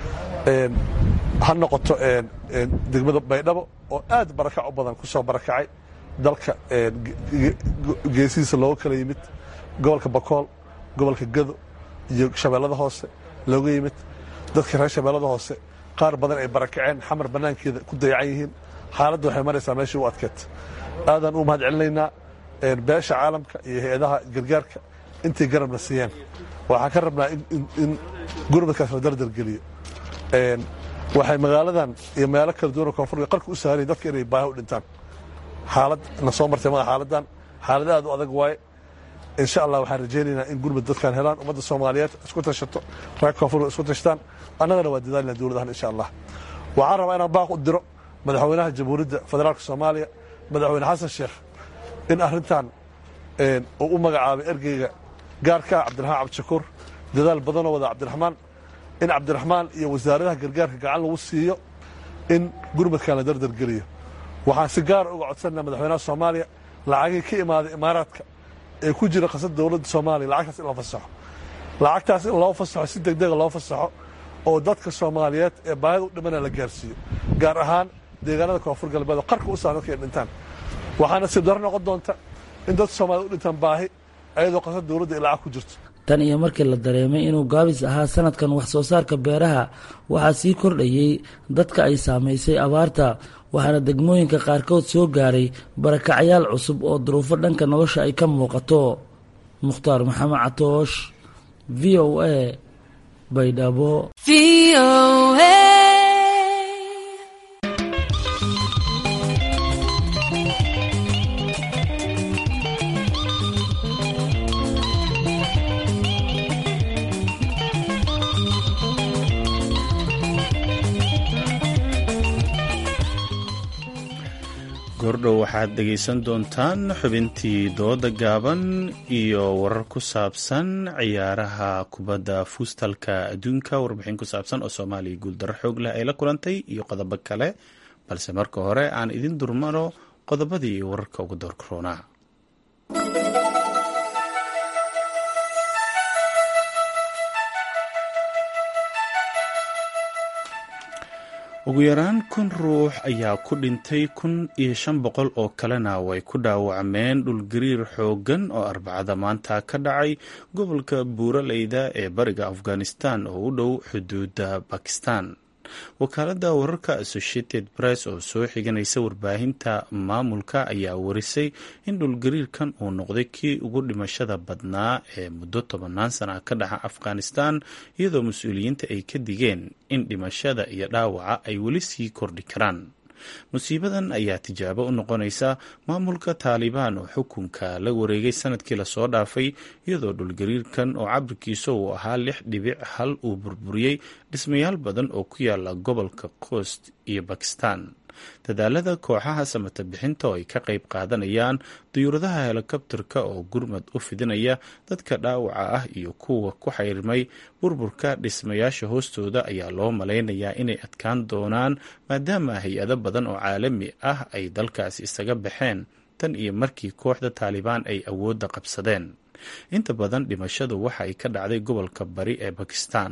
ha noqoto degmada baydhabo oo aad barakac u badan ku soo barakacay dalka geesihiisa looga kala yimid gobolka bakool gobolka gado iyo shabeellada hoose looga yimid dadka reer shabeellada hoose qaar badan ay barakaceen xamar bannaankeeda ku dayacan yihiin xaaladda waxay maraysaa meeshii u adkeed aadaan u mahad celinaynaa beesha caalamka iyo hay-adaha gargaarka intay garabna siiyeen waxaan ka rabnaa in gurmadkaas la dardargeliyo waxay magaaladan iyo meelo kala duwan oo koonfurga qarka u saarayin dadka inay baahi u dhintaan xaalad na soo martay maa xaaladan xaalad aad u adag waaye insha allah waxaan rajaynaynaa in gurmud dadkan helaan ummadda soomaaliyeed isku tashato reer koonfur isku tashtaan annagana waa dadaalina dowladahan insha allah waxaan rabaa inaan baaq u diro madaxweynaha jamhuuriyadda federaalka soomaaliya madaxweyne xasan sheekh in arrintan uu u magacaabay ergeyga gaarka ah cabdiraxmaan cabdishakuur dadaal badanoo wada cabdiraxmaan in cabdiraxmaan iyo wasaaradaha gargaarka gacan lagu siiyo in gurmudkan la dardargeliyo waxaan si gaara uga codsanaa madaxweynaha soomaaliya lacagii ka imaaday imaaraadka ee ku jira qasad dowladda soomaaliya lacagtaas in la fasaxo lacagtaas in loo fasaxo si degdega loo fasaxo oo dadka soomaaliyeed ee baahida u dhimana la gaarsiiyo gaar ahaan deegaanada koonfur galbeed oo qarka u saaran dadka ay dhintaan waxaana sib darro noqon doonta in dadka soomaaliyed u dhintaan baahi ayadoo qasad dowladda ay lacag ku jirto tan iyo markii la dareemay inuu gaabis ahaa sanadkan wax soo saarka beeraha waxaa sii kordhayey dadka ay saamaysay abaarta waxaana degmooyinka qaarkood soo gaaray barakacyaal cusub oo duruufo dhanka nolosha ay ka muuqato mukhtaar maxamed catoosh v o a baydhabo gordhow waxaad dhegaysan doontaan xubintii dooda gaaban iyo warar ku saabsan ciyaaraha kubadda fuustalka adduunka warbixin ku saabsan oo soomaaliya guuldarro xoog leh ay la kulantay iyo qodobo kale balse marka hore aan idin durmano qodobadii iyo wararka ugu door karoonaa ugu yaraan kun ruux ayaa ku dhintay kun iyo shan boqol oo kalena way ku dhaawacmeen dhulgariir xooggan oo arbacada maanta ka dhacay gobolka buuraleyda ee bariga afghanistan oo u dhow xuduudda bakistan wakaaladda wararka associated press oo soo xiganaysa warbaahinta maamulka ayaa warisay in dhulgariirkan uu noqday kii ugu dhimashada badnaa ee muddo tobannaan sana ka dhaca afghanistan iyadoo mas-uuliyiinta ay ka digeen in dhimashada iyo dhaawaca ay weli sii kordhi karaan musiibadan ayaa tijaabo u noqonaysa maamulka taalibaan oo xukunka la wareegay sanadkii lasoo dhaafay iyadoo dhulgariirkan oo cabirkiisa uu ahaa lix dhibic hal uu burburiyey dhismayaal badan oo ku yaala gobolka coast iyo bakistan dadaalada kooxaha samata bixinta oo ay ka qayb qaadanayaan diyuuradaha helikobterka oo gurmad u fidinaya dadka dhaawaca ah iyo kuwa ku xayrmay burburka dhismayaasha hoostooda ayaa loo malaynayaa inay adkaan doonaan maadaama hay-ado badan oo caalami ah ay dalkaasi isaga baxeen tan iyo markii kooxda taalibaan ay awoodda qabsadeen inta badan dhimashadu waxa ay ka dhacday gobolka bari ee bakistan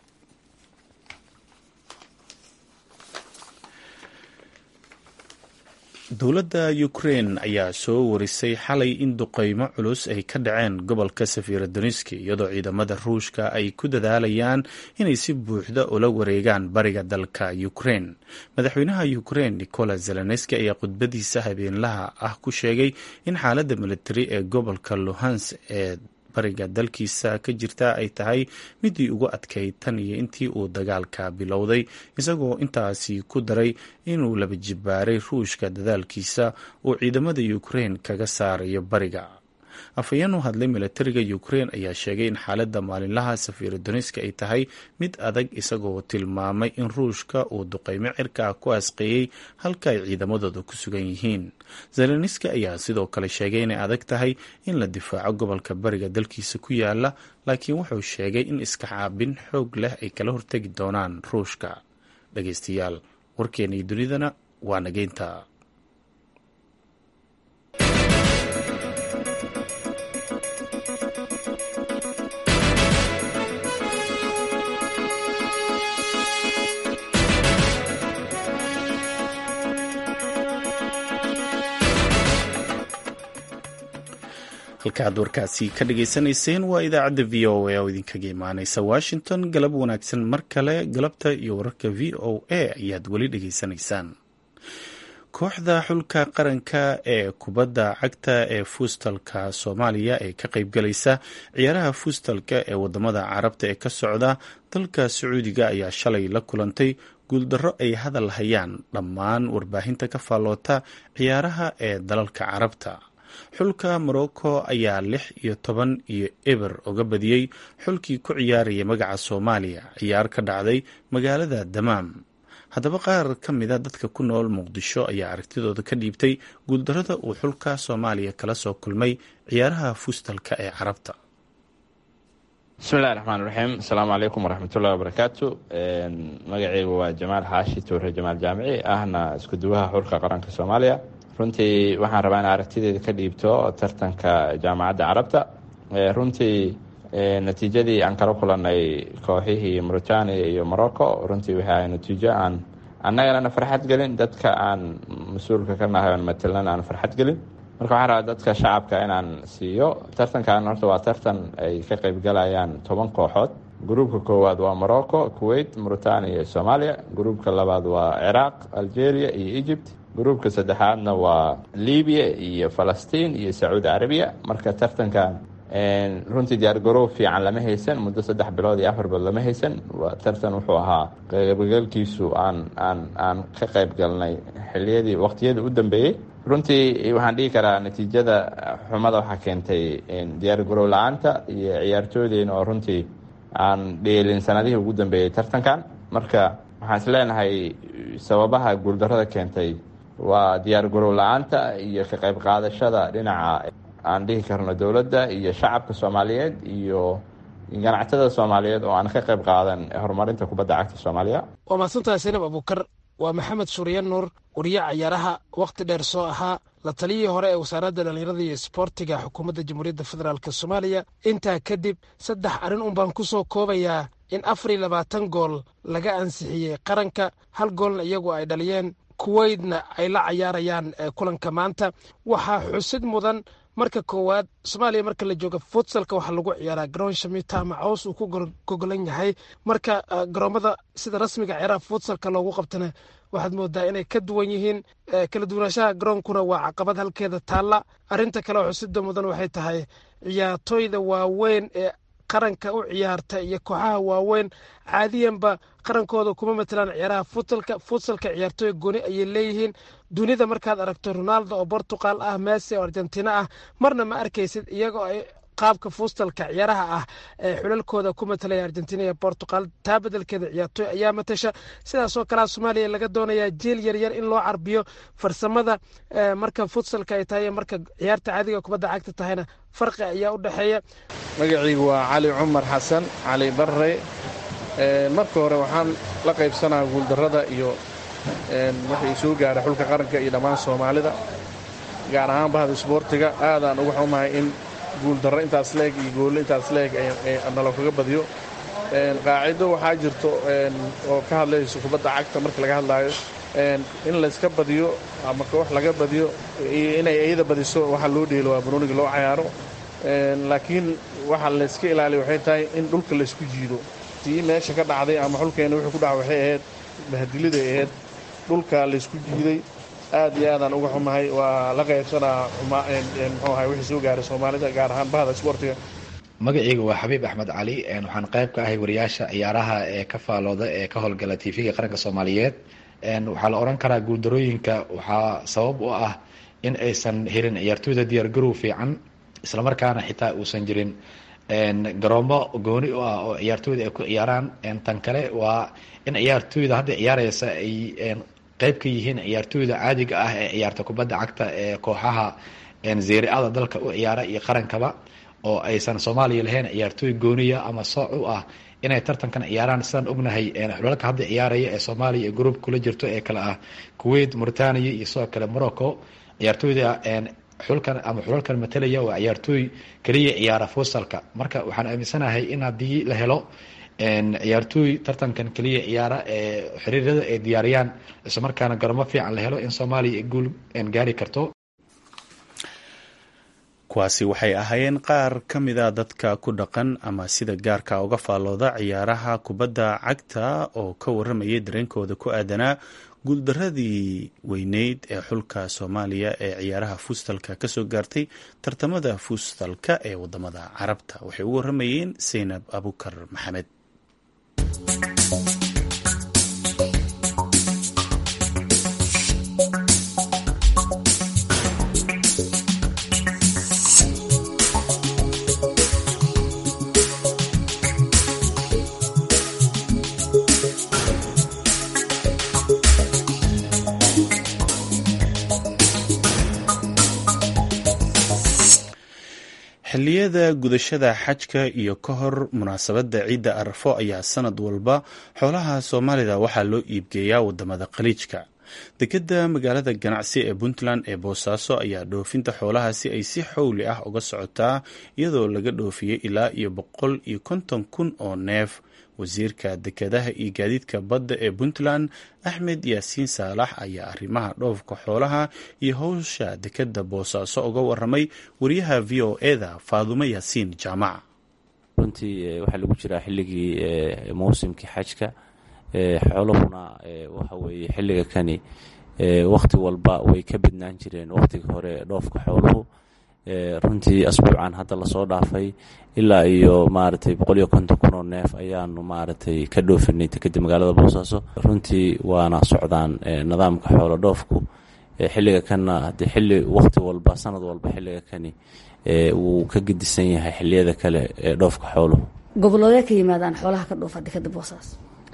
dowladda ukraine ayaa soo warisay xalay in duqeymo culus ay ka dhaceen gobolka safiradoniski iyadoo ciidamada ruushka ay ku dadaalayaan inay si buuxda ula wareegaan bariga dalka ukraine madaxweynaha ukraine nicola zelenski ayaa khudbadiisa habeenlaha ah ku sheegay in xaaladda militari ee gobolka luhans ee bariga dalkiisa ka jirta ay tahay midii ugu adkayd tan iyo intii uu dagaalka bilowday isagoo intaasi ku daray inuu laba jibaaray ruushka dadaalkiisa uu ciidamada ukraine kaga saarayo bariga afhayeen u hadlay militariga ukraine ayaa sheegay in xaaladda maalinlaha safiradoniska ay tahay mid adag isagoo tilmaamay in ruushka uu duqeymo cirka ku asqeeyey halka ay ciidamadooda ku sugan yihiin zelenski ayaa sidoo kale sheegay inay adag tahay in la difaaco gobolka bariga dalkiisa ku yaala laakiin wuxuu sheegay in iska caabin xoog leh ay kala hortegi doonaan ruushka dhageystayaal warkeena iyo dunidana waa nageynta halkaaad warkaasi ka dhageysanayseen waa idaacadda v o a oo idinkaga imaaneysa washington galab wanaagsan mar kale galabta iyo wararka v o a ayaad weli dhageysanaysaan kooxda xulka qaranka ee kubadda cagta ee fuustalka soomaaliya ee ka qaybgalaysa ciyaaraha fuustalka ee wadamada carabta ee ka socda dalka sacuudiga ayaa shalay la kulantay guuldarro ay hadal hayaan dhammaan warbaahinta ka faalloota ciyaaraha ee dalalka carabta. xulka Morocco ayaa lix iyo toban iyo eber uga badiyey xulkii ku ciyaaraya magaca Soomaaliya ciyaar ka dhacday magaalada Damaam. haddaba qaar ka mida dadka ku nool Muqdisho ayaa aragtidooda ka dhiibtay guuldarrada uu xulka Soomaaliya kala soo kulmay ciyaaraha fuustalka ee carabta. bismillahi raxmaan raxiim asalaamu calaykum waraxmatullahi wabarakaatu. magacaygu waa Jamaal Xaashi Tuure Jamaal Jaamici ahna isku duwaha xulka qaranka Soomaaliya. runtii waxaan rabaa in aragtideeda ka dhiibto tartanka jaamacadda carabta. runtii natiijadii aan kala kulannay kooxihii Mauritania iyo Morocco runtii waxay ahayd natiijo aan annagana farxad gelin, dadka aan mas-uulka ka nahay oon matalan aan farxad gelin. marka waxaan rabaa dadka shacabka inaan siiyo tartankan. horta waa tartan ay ka qaybgalayaan toban kooxood. gruubka koowaad waa Morocco, Kuwait, Mauritania iyo Soomaaliya. gruubka labaad waa Ciraaq, Algeria iyo Egypt. gruubka saddexaadna waa Libiya iyo Falastiin iyo Sacuudi Carabiya. marka tartankan runtii diyaargarow fiican lama haysan, muddo saddex bilood iyo afar bilood lama haysan. waa tartan wuxuu ahaa qaybgalkiisu aan aan aan ka qayb galnay xilliyadii waqtiyadii u dambeeyey. runtii waxaan dhihi karaa natiijada xumada waxaa keentay diyaargarow la-aanta iyo ciyaartooydeen oo runtii aan dheelin sanadihii ugu dambeeyey tartankan. marka waxaan is leenahay sababaha guuldarrada keentay waa diyaargarow la-aanta iyo ka qayb qaadashada dhinaca aan dhihi karno dowladda iyo shacabka Soomaaliyeed iyo ganacsatada Soomaaliyeed oo aan ka qayb qaadan horumarinta kubadda cagta Soomaaliya. waa mahadsantahay Zainab Abuukar. waa Maxamed Suuriye Nuur, wariye ciyaaraha waqti dheer soo ahaa, la taliyihii hore ee wasaaradda dhallinyarada iyo isboortiga xukuumadda jamhuuriyadda federaalk Soomaaliya. intaa kadib saddex arrin un baan ku soo koobayaa in afar iyo labaatan gool laga ansixiyey qaranka, hal goolna iyagu ay dhaliyeen, Kuwaitna ay la cayaarayaan kulanka maanta. waxaa xusid mudan marka koowaad Soomaaliya marka la jooga futsalka waxaa lagu ciyaaraa garoon Shamita ama caws uu ku gogolan yahay. marka garoomada sida rasmiga ciyaaraha futsalka loogu qabtana waxaad moodaa inay ka duwan yihiin. kala duwanaanshaha garoonkuna waa caqabad halkeeda taalla. arrinta kale oo xusida mudan waxay tahay ciyaartooyda waaweyn ee qaranka u ciyaarta iyo kooxaha waaweyn caadiyanba qarankooda kuma matalaan ciyaaraha futsalka. futsalka ciyaartooy gooni ayay leeyihiin. dunida markaad aragto Ronaldo oo Portugal ah, Messi oo Argentina ah, marna ma arkaysid iyagoo ay qaabka futsalka ciyaaraha ah ee xulalkooda ku matalaya Argentina iyo Portugal. taa bedelkeeda ciyaartooy ayaa matasha. sidaasoo kale Soomaaliya laga doonayaa jeel yaryar in loo carbiyo farsamada marka futsalka ay tahay marka ciyaarta caadiga kubadda cagta tahayna farqi ayaa u dhaxeeya. magacaygu waa Cali Cumar Xasan Cali Barre. marka hore waxaan la qaybsanaa guuldarrada iyo waxay soo gaaray xulka qaranka iyo dhammaan Soomaalida, gaar ahaan bahda isboortiga. aadaan uga xumahay in guuldarro intaas leeg iyo goolle intaas leeg nalo kaga badiyo. qaacido waxaa jirto oo ka hadlayso kubadda cagta marka laga hadlaayo in layska badiyo ama koox laga badiyo iyo inay iyada badiso waxa loo dheelo waa banooniga loo cayaaro. laakiin waxa layska ilaaliyo waxay tahay in dhulka laysku jiido. tii meesha ka dhacday ama xulkeena wuxuu ku dhacay waxay ahayd bahadiliday ahayd, dhulka laysku jiiday. aad iyo aadaan uga xumahay. waa la qaybsanaa muxuu ahay wixii soo gaaray Soomaalida, gaar ahaan bahda isboortiga. magacayga waa Xabiib Axmed Cali. waxaan qayb ka ahay wariyaasha ciyaaraha ee ka faalooda ee ka howlgala T V-ga qaranka Soomaaliyeed. waxaa la oran karaa guuldarooyinka waxaa sabab u ah in aysan helin ciyaartooyda diyaargarow fiican, islamarkaana xitaa uusan jirin garoomo gooni u ah oo ciyaartooyda ay ku ciyaaraan. tan kale waa in ciyaartooyda hadda ciyaaraysa ay qayb ka yihiin ciyaartooyda caadiga ah ee ciyaarta kubadda cagta ee kooxaha zeeri-ada dalka u ciyaara iyo qarankaba, oo aysan Soomaaliya lahayn ciyaartooy gooniya ama sooc u ah inay tartankan ciyaaraan. sidaan ognahay xulalka hadda ciyaaraya ee Soomaaliya ee group kula jirto ee kale ah Kuwait, Mauritania iyo sidoo kale Morocco. ciyaartooyda xulkan ama xulalkan matalaya waa ciyaartooy kaliya ciyaara futsalka. marka waxaan aaminsanahay in haddii la helo ciyaartooy tartankan kaliya ciyaara ee xiriirada ay diyaariyaan, isla markaana garamo fiican la helo, in Soomaaliya ay guul gaari karto. kuwaasi waxay ahaayeen qaar ka mida dadka ku dhaqan ama sida gaarka uga faallooda ciyaaraha kubadda cagta oo ka waramayay dareenkooda ku aadanaa guuldaradii weyneyd ee xulka Soomaaliya ee ciyaaraha fuustalka kasoo gaartay tartamada fuustalka ee wadamada carabta. waxay ugu waramayeen Zainab Abuukar Maxamed. xilliyada gudashada xajka iyo ka hor munaasabadda ciidda arafo ayaa sanad walba xoolaha soomaalida waxaa loo iibgeeyaa wadamada khaliijka. dekedda magaalada ganacsi ee puntland ee boosaaso ayaa dhoofinta xoolahaasi ay si xowli ah uga socotaa iyadoo laga dhoofiyey ilaa iyo boqol iyo konton kun oo neef. wasiirka dekedaha iyo gaadiidka badda ee puntland axmed yaasiin saalax ayaa arrimaha dhoofka xoolaha iyo howsha dekedda boosaaso uga waramay wariyaha v o eda faadumo yaasiin jaamac. runtii waxaa lagu jiraa xilligii mawsimkii xajka, xooluhuna waxa weeye xilliga kani wakhti walba way ka badnaan jireen wakhtiga hore dhoofka xooluhu. runtii asbuucan hadda lasoo dhaafay ilaa iyo maaragtay boqol iyo konton kun oo neef ayaanu maaragtay ka dhoofinay dekedda magaalada boosaaso. runtii waana socdaan nidaamka xoolo dhoofku xilliga kanna de xilli wakhti walba sanad walba xilliga kani wuu ka gedisan yahay xilliyada kale ee dhoofka xooluhu. gobolodee ka yimaadaan xoolaha ka dhoofa dekedda boosaaso?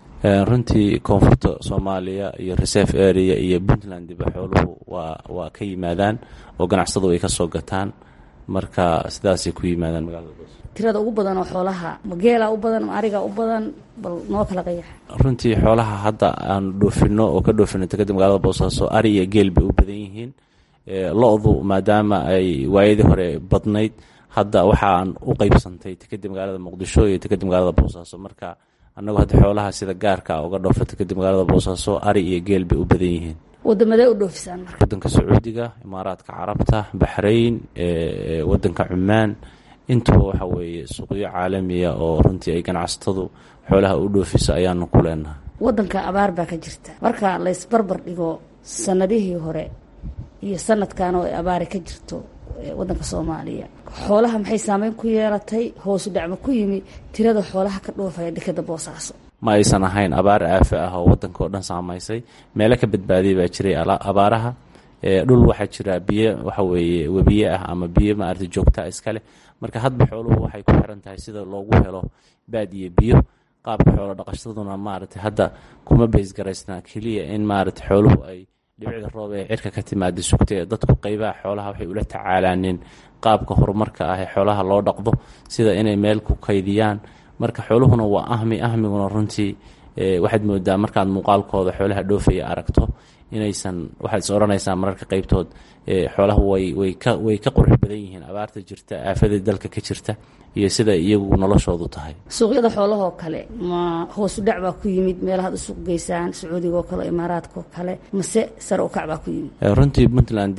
runtii koonfurta soomaaliya iyo reserve area iyo puntlandba xooluhu waa waa ka yimaadaan oo ganacsadu ay ka soo gataan, marka sidaasay ku yimaadaan magaalada boos. tirada ugu badan oo xoolaha ma geela u badan ma ariga u badan, bal noo kala qayax. runtii xoolaha hadda aan dhoofino oo ka dhoofino dekedda magaalada boosaaso ari iyo geel bay u badan yihiin. lo-du maadaama ay waayadii hore badnayd, hadda waxaan u qaybsantay dekedda magaalada muqdisho iyo dekedda magaalada boosaaso. marka annagu hadda xoolaha sida gaarka uga dhoofa dekedda magaalada boosaaso ari iyo geel bay u badan yihiin. wadamadee u dhoofisaan marka? wadanka sacuudiga, imaaraadka carabta, baxrayn, wadanka cumaan, intuba waxa weeye suuqyo caalamiya oo runtii ay ganacsatadu xoolaha u dhoofisa ayaanu ku leenahay. wadanka abaar baa ka jirta, marka laysbarbar dhigo sanadihii hore iyo sanadkan oo abaari ka jirto wadanka soomaaliya, xoolaha maxay saameyn ku yeelatay? hoosu dhacma ku yimi tirada xoolaha ka dhoofaya dekedda boosaaso? ma aysan ahayn abaar aafe ah oo wadanka oo dhan saamaysay. meelo ka badbaadiyay baa jiray abaaraha. dhul waxaa jira biyo waxa weeye webiye ah ama biyo maaragtay joogtaa iskale. marka hadba xooluhu waxay ku xiran tahay sida loogu helo baad iyo biyo. qaabka xoolo dhaqashaduna maaragtay hadda kuma baysgaraysnaa keliya in maaragtay xooluhu ay dhibicda roob ee cirka ka timaada sugtay. dadku qaybaha xoolaha waxay ula tacaalaaneen qaabka horumarka ah ee xoolaha loo dhaqdo, sida inay meel ku kaydiyaan. marka xooluhuna waa ahmi ahmiguna runtii waxaad moodaa markaad muuqaalkooda xoolaha dhoofaya aragto inaysan, waxaad is odhanaysaa mararka qaybtood xoolaha way way ka way ka qurux badan yihiin abaarta jirta, aafada dalka ka jirta iyo sida iyagu noloshoodu tahay. suuqyada xoolahoo kale ma hoosu dhac baa ku yimid meelahaad u suuq geysaan, sacuudiga oo kale, imaaraadka oo kale, mase sare u kac baa ku yimid? runtii puntland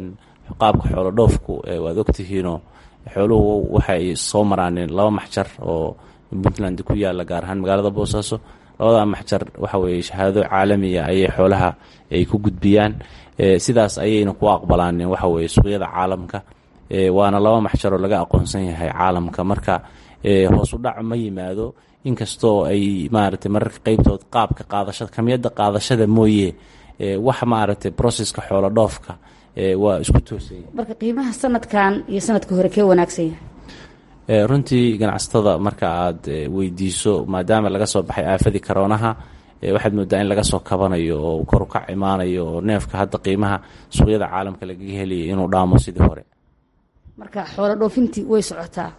qaabka xoolo dhoofku waad ogtihiinoo xooluhu waxay soo maraaneen laba maxjar oo puntland ku yaala, gaar ahaan magaalada boosaaso. labada maxjar waxa weeye shahaado caalamiya ayay xoolaha ay ku gudbiyaan, sidaas ayayna ku aqbalaaneen waxa weeye suuqyada caalamka. waana laba maxjar oo laga aqoonsan yahay caalamka. marka hoos u dhac ma yimaado, inkastoo ay maaragtay mararka qaybtood qaabka qaadashada kamiyadda qaadashada mooye wax maaragtay processka xoolo dhoofka waa isku toosaya. marka qiimaha sanadkan iyo sanadka hore kee wanaagsan yahay? runtii ganacsatada marka aad weydiiso, maadaama laga soo baxay aafadii karoonaha, waxaad moodaa in laga soo kabanayo oo kor u kac imaanayo oo neefka hadda qiimaha suuqyada caalamka lagaga heliyay inuu dhaamo sidii hore. marka xoolo dhoofintii way socotaa?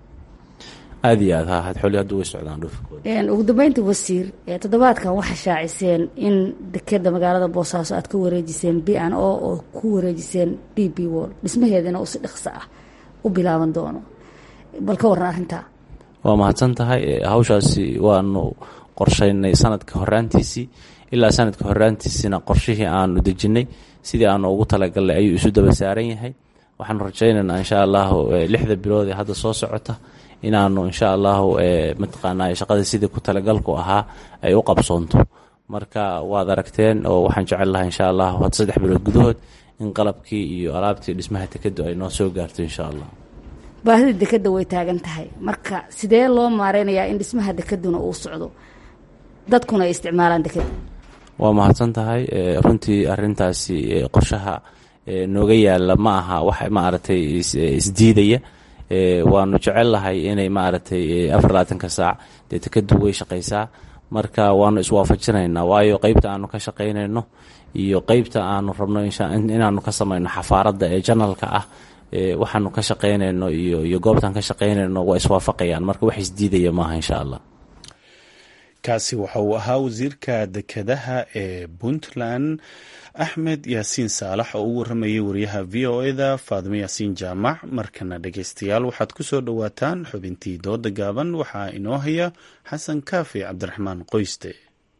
aada iyo aad ha xoolii hadda way socdaan dhoofinkooda. ugu dambeynta wasiir, toddobaadkan waxaa shaaciseen in dekedda magaalada boosaaso aad ka wareejiseen b n o oo ku wareejiseen d b wall, dhismaheedana uu si dhaqso ah u bilaaban doono, bal ka warran arrintaa. waa mahadsan tahay. hawshaasi waanu qorshaynay sanadka horaantiisii, ilaa sanadka horaantiisina qorshihii aanu dejinnay sidii aanu ugu talagalnay ayuu isu daba saaran yahay. waxaanu rajaynaynaa insha allahu lixda bilood ee hadda soo socota inaanu insha allahu mataqaanaa shaqada sidii ku talagalku ahaa ay u qabsoonto. marka waad aragteen oo waxaan jecel lahaa insha allahu hadda saddex bilood gudahood in qalabkii iyo alaabtii dhismaha dekeddu ay noo soo gaarto insha allah. baahida dekedda way taagan tahay, marka sidee loo maareynayaa in dhismaha dekedduna uu socdo, dadkuna ay isticmaalaan dekedda? waa mahadsan tahay. runtii arintaasi qorshaha nooga yaala ma aha wax maaragtay isdiidaya. waanu jecel lahay inay maaragtay afar labaatanka saac dee dekeddu way shaqaysaa. marka waanu iswaafajinaynaa, waayo qeybta aanu ka shaqaynayno iyo qeybta aanu rabno inaanu ka samayno xafaaradda ee janalka ah waxaanu ka shaqaynayno iyo iyo goobtaan ka shaqaynayno waa iswaafaqayaan, marka wax isdiidaya maaha insha allah. kaasi waxa uu ahaa wasiirka dekedaha ee puntland axmed yaasiin saalax oo u waramayay wariyaha v o eda faadimo yaasiin jaamac. markana dhegeystayaal waxaad ku soo dhowaataan xubintii dooda gaaban, waxaa inoo haya xasan kaafi cabdiraxmaan qoyste.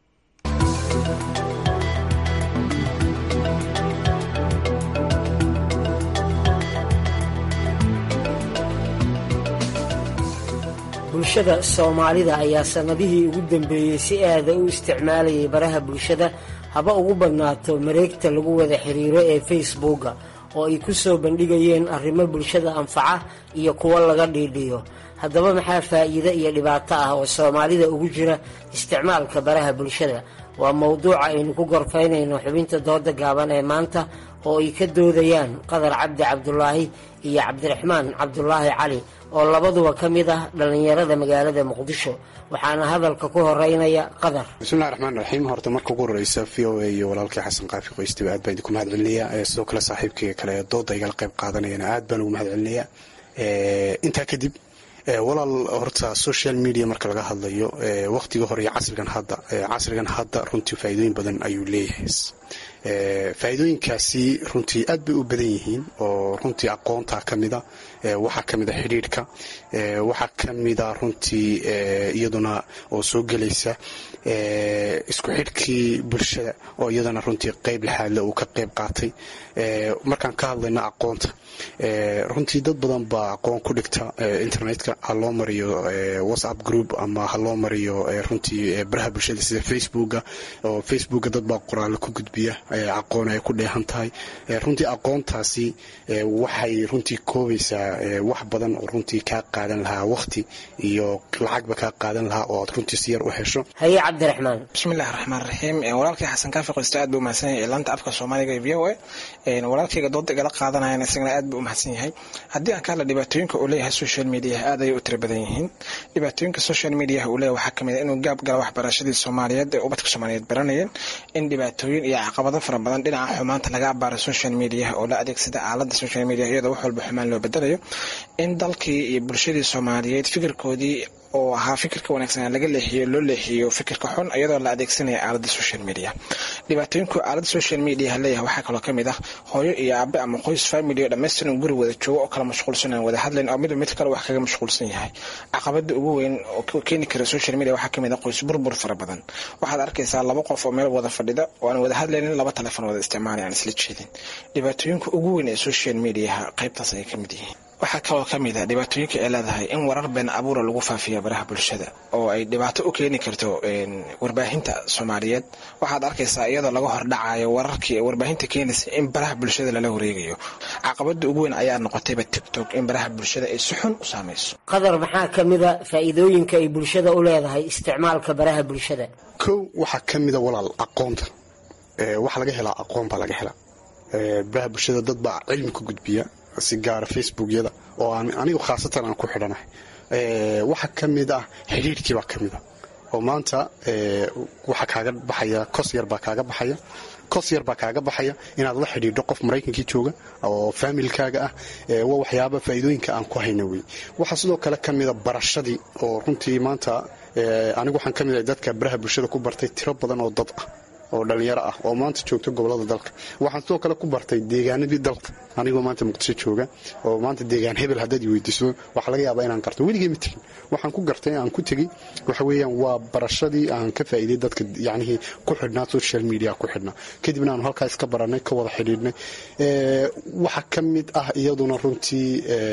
bulshada soomaalida ayaa sanadihii ugu dambeeyey si aada u isticmaalayay baraha bulshada, haba ugu badnaato mareegta lagu wada xiriiro ee facebooka oo ay ku soo bandhigayeen arrimo bulshada anfaca iyo kuwo laga dhiidhiyo. haddaba maxaa faa'iido iyo dhibaato ah oo soomaalida ugu jira isticmaalka baraha bulshada? waa mowduuca aynu ku gorfaynayno xubinta dooda gaaban ee maanta, oo ay ka doodayaan qadar cabdi cabdulaahi iyo cabdiraxmaan cabdulaahi cali oo labaduba ka mid ah dhallinyarada magaalada muqdisho. waxaana hadalka ku horeynaya qadar. bismillahi raxmaan raxiim. horta marka ugu horeysa v o a iyo walaalkii xasan qaafi qoystiba aad baan idinku mahad celinayaa. sidoo kale saaxiibkayga kale ee dooda igala qayb qaadanayana aad baan ugu mahad celinayaa. intaa kadib walaal, horta social media marka laga hadlayo waqtiga hore iyo casrigan hadda casrigan hadda runtii faa'iidooyin badan ayuu leeyahay. faa'iidooyinkaasi runtii aad bay u badan yihiin oo runtii aqoontaa ka mida, waxaa ka mida xidhiidhka, waxaa ka mida runtii iyaduna oo soo gelaysa isku xidhkii bulshada oo iyadana runtii qayb laxaadle uu ka qayb qaatay. markaan ka hadlayna aqoonta, runtii dad badan baa aqoon ku dhigta internetka, ha loo mariyo whatsapp group ama ha loo mariyo runtii baraha bulshada sida facebooka. oo facebooka dad baa qoraalo ku gudbiya aqoon ay ku dheehan tahay. runtii aqoontaasi waxay runtii koobaysaa wax badan oo runtii kaa qaadan lahaa waqti iyo lacagba kaa qaadan lahaa oo aad runtii si yar u hesho. haye cabdiraxmaan. bismillahi raxmaan raxiim. walaalkii xasan kaafi qoyste aad buu umahadsan yahay ilaanta afka soomaaliga ee v o a. walaalkayga dooda igala qaadanayana isagana aad buu umahadsan yahay. haddii aan ka hadla dhibaatooyinka uu leeyahay social mediaha aad ayay u tiro badan yihiin. dhibaatooyinka social mediaha uu leeyahay waxaa ka mid a inuu gaab gala waxbarashadii soomaaliyeed ee ubadka soomaaliyeed baranayeen, in dhibaatooyin iyo caqabado fara badan dhinaca xumaanta laga abaaro social mediaha oo la adeegsada aalada social media iyadoo wax walba xumaan loo bedelayo, in dalkii iyo bulshadii soomaaliyeed fikirkoodii oo ahaa fikirka wanaagsan laga leexiyo loo leexiyo fikirka xun iyadoo la adeegsanaya aalada social media. dhibaatooyinku aalada social media leeyahay waxaa kaloo ka mid ah hooyo iyo aabe ama qoys family oo dhammaystiran guri wada joogo oo kala mashquulsan aan wada hadlayn oo mid mid kale wax kaga mashquulsan yahay. caqabada ugu weyn oo keeni kara social media waxaa ka mid ah qoys burbur fara badan. waxaad arkaysaa laba qof oo meel wada fadhida oo aan wada hadlaynin, laba telefoon wada isticmaalay aan isla jeedin. dhibaatooyinka ugu weyn ee social media qaybtaas ay ka mid yihiin. waxaa kaloo ka mid ah dhibaatooyinka ay leedahay in warar been abuura lagu faafiyo baraha bulshada oo ay dhibaato u keeni karto warbaahinta soomaaliyeed. waxaad arkaysaa iyadoo laga hordhacayo wararkii warbaahinta keenaysa in baraha bulshada lala wareegayo. caqabada ugu weyn ayaa noqotayba tiktok, in baraha bulshada ay si xun u saamayso. qadar, maxaa ka mid a faa'iidooyinka ay bulshada u leedahay isticmaalka baraha bulshada? kow, waxaa ka mida walaal aqoonta. waxa laga helaa aqoon baa laga helaa baraha bulshada. dad baa cilmi ku gudbiya si gaara facebookyada oo aan anigu khaasatan aan ku xidhanahay. waxaa ka mid ah xidhiidhkii baa ka mid a oo maanta waxaa kaaga baxaya kos yar baa kaaga baxaya kos yar baa kaaga baxaya inaad la xidhiidho qof maraykankii jooga oo faamilkaaga ah. waa waxyaaba faa'iidooyinka aan ku hayna wey. waxaa sidoo kale ka mida barashadii oo runtii maanta anigu waxaan ka mid ahay dadka baraha bulshada ku bartay tiro badan oo dad ah oo dhalinyaro ah oo maanta joogta gobolada dalka. waxaan sidoo kale ku bartay deegaanadii dalka anigoo maanta muqdisho jooga oo maanta deegaan hebel haddaad i weydiiso waxaa laga yaabaa inaan garto. weligay ma tegin. waxaan ku gartay aan ku tegey waxa weeyaan waa barashadii aan ka faa'iiday dadka yacnihii ku xidhnaa social media ku xidhnaa. kadibna aanu halkaa iska barannay, ka wada xidhiidhnay. waxaa ka mid ah iyaduna runtii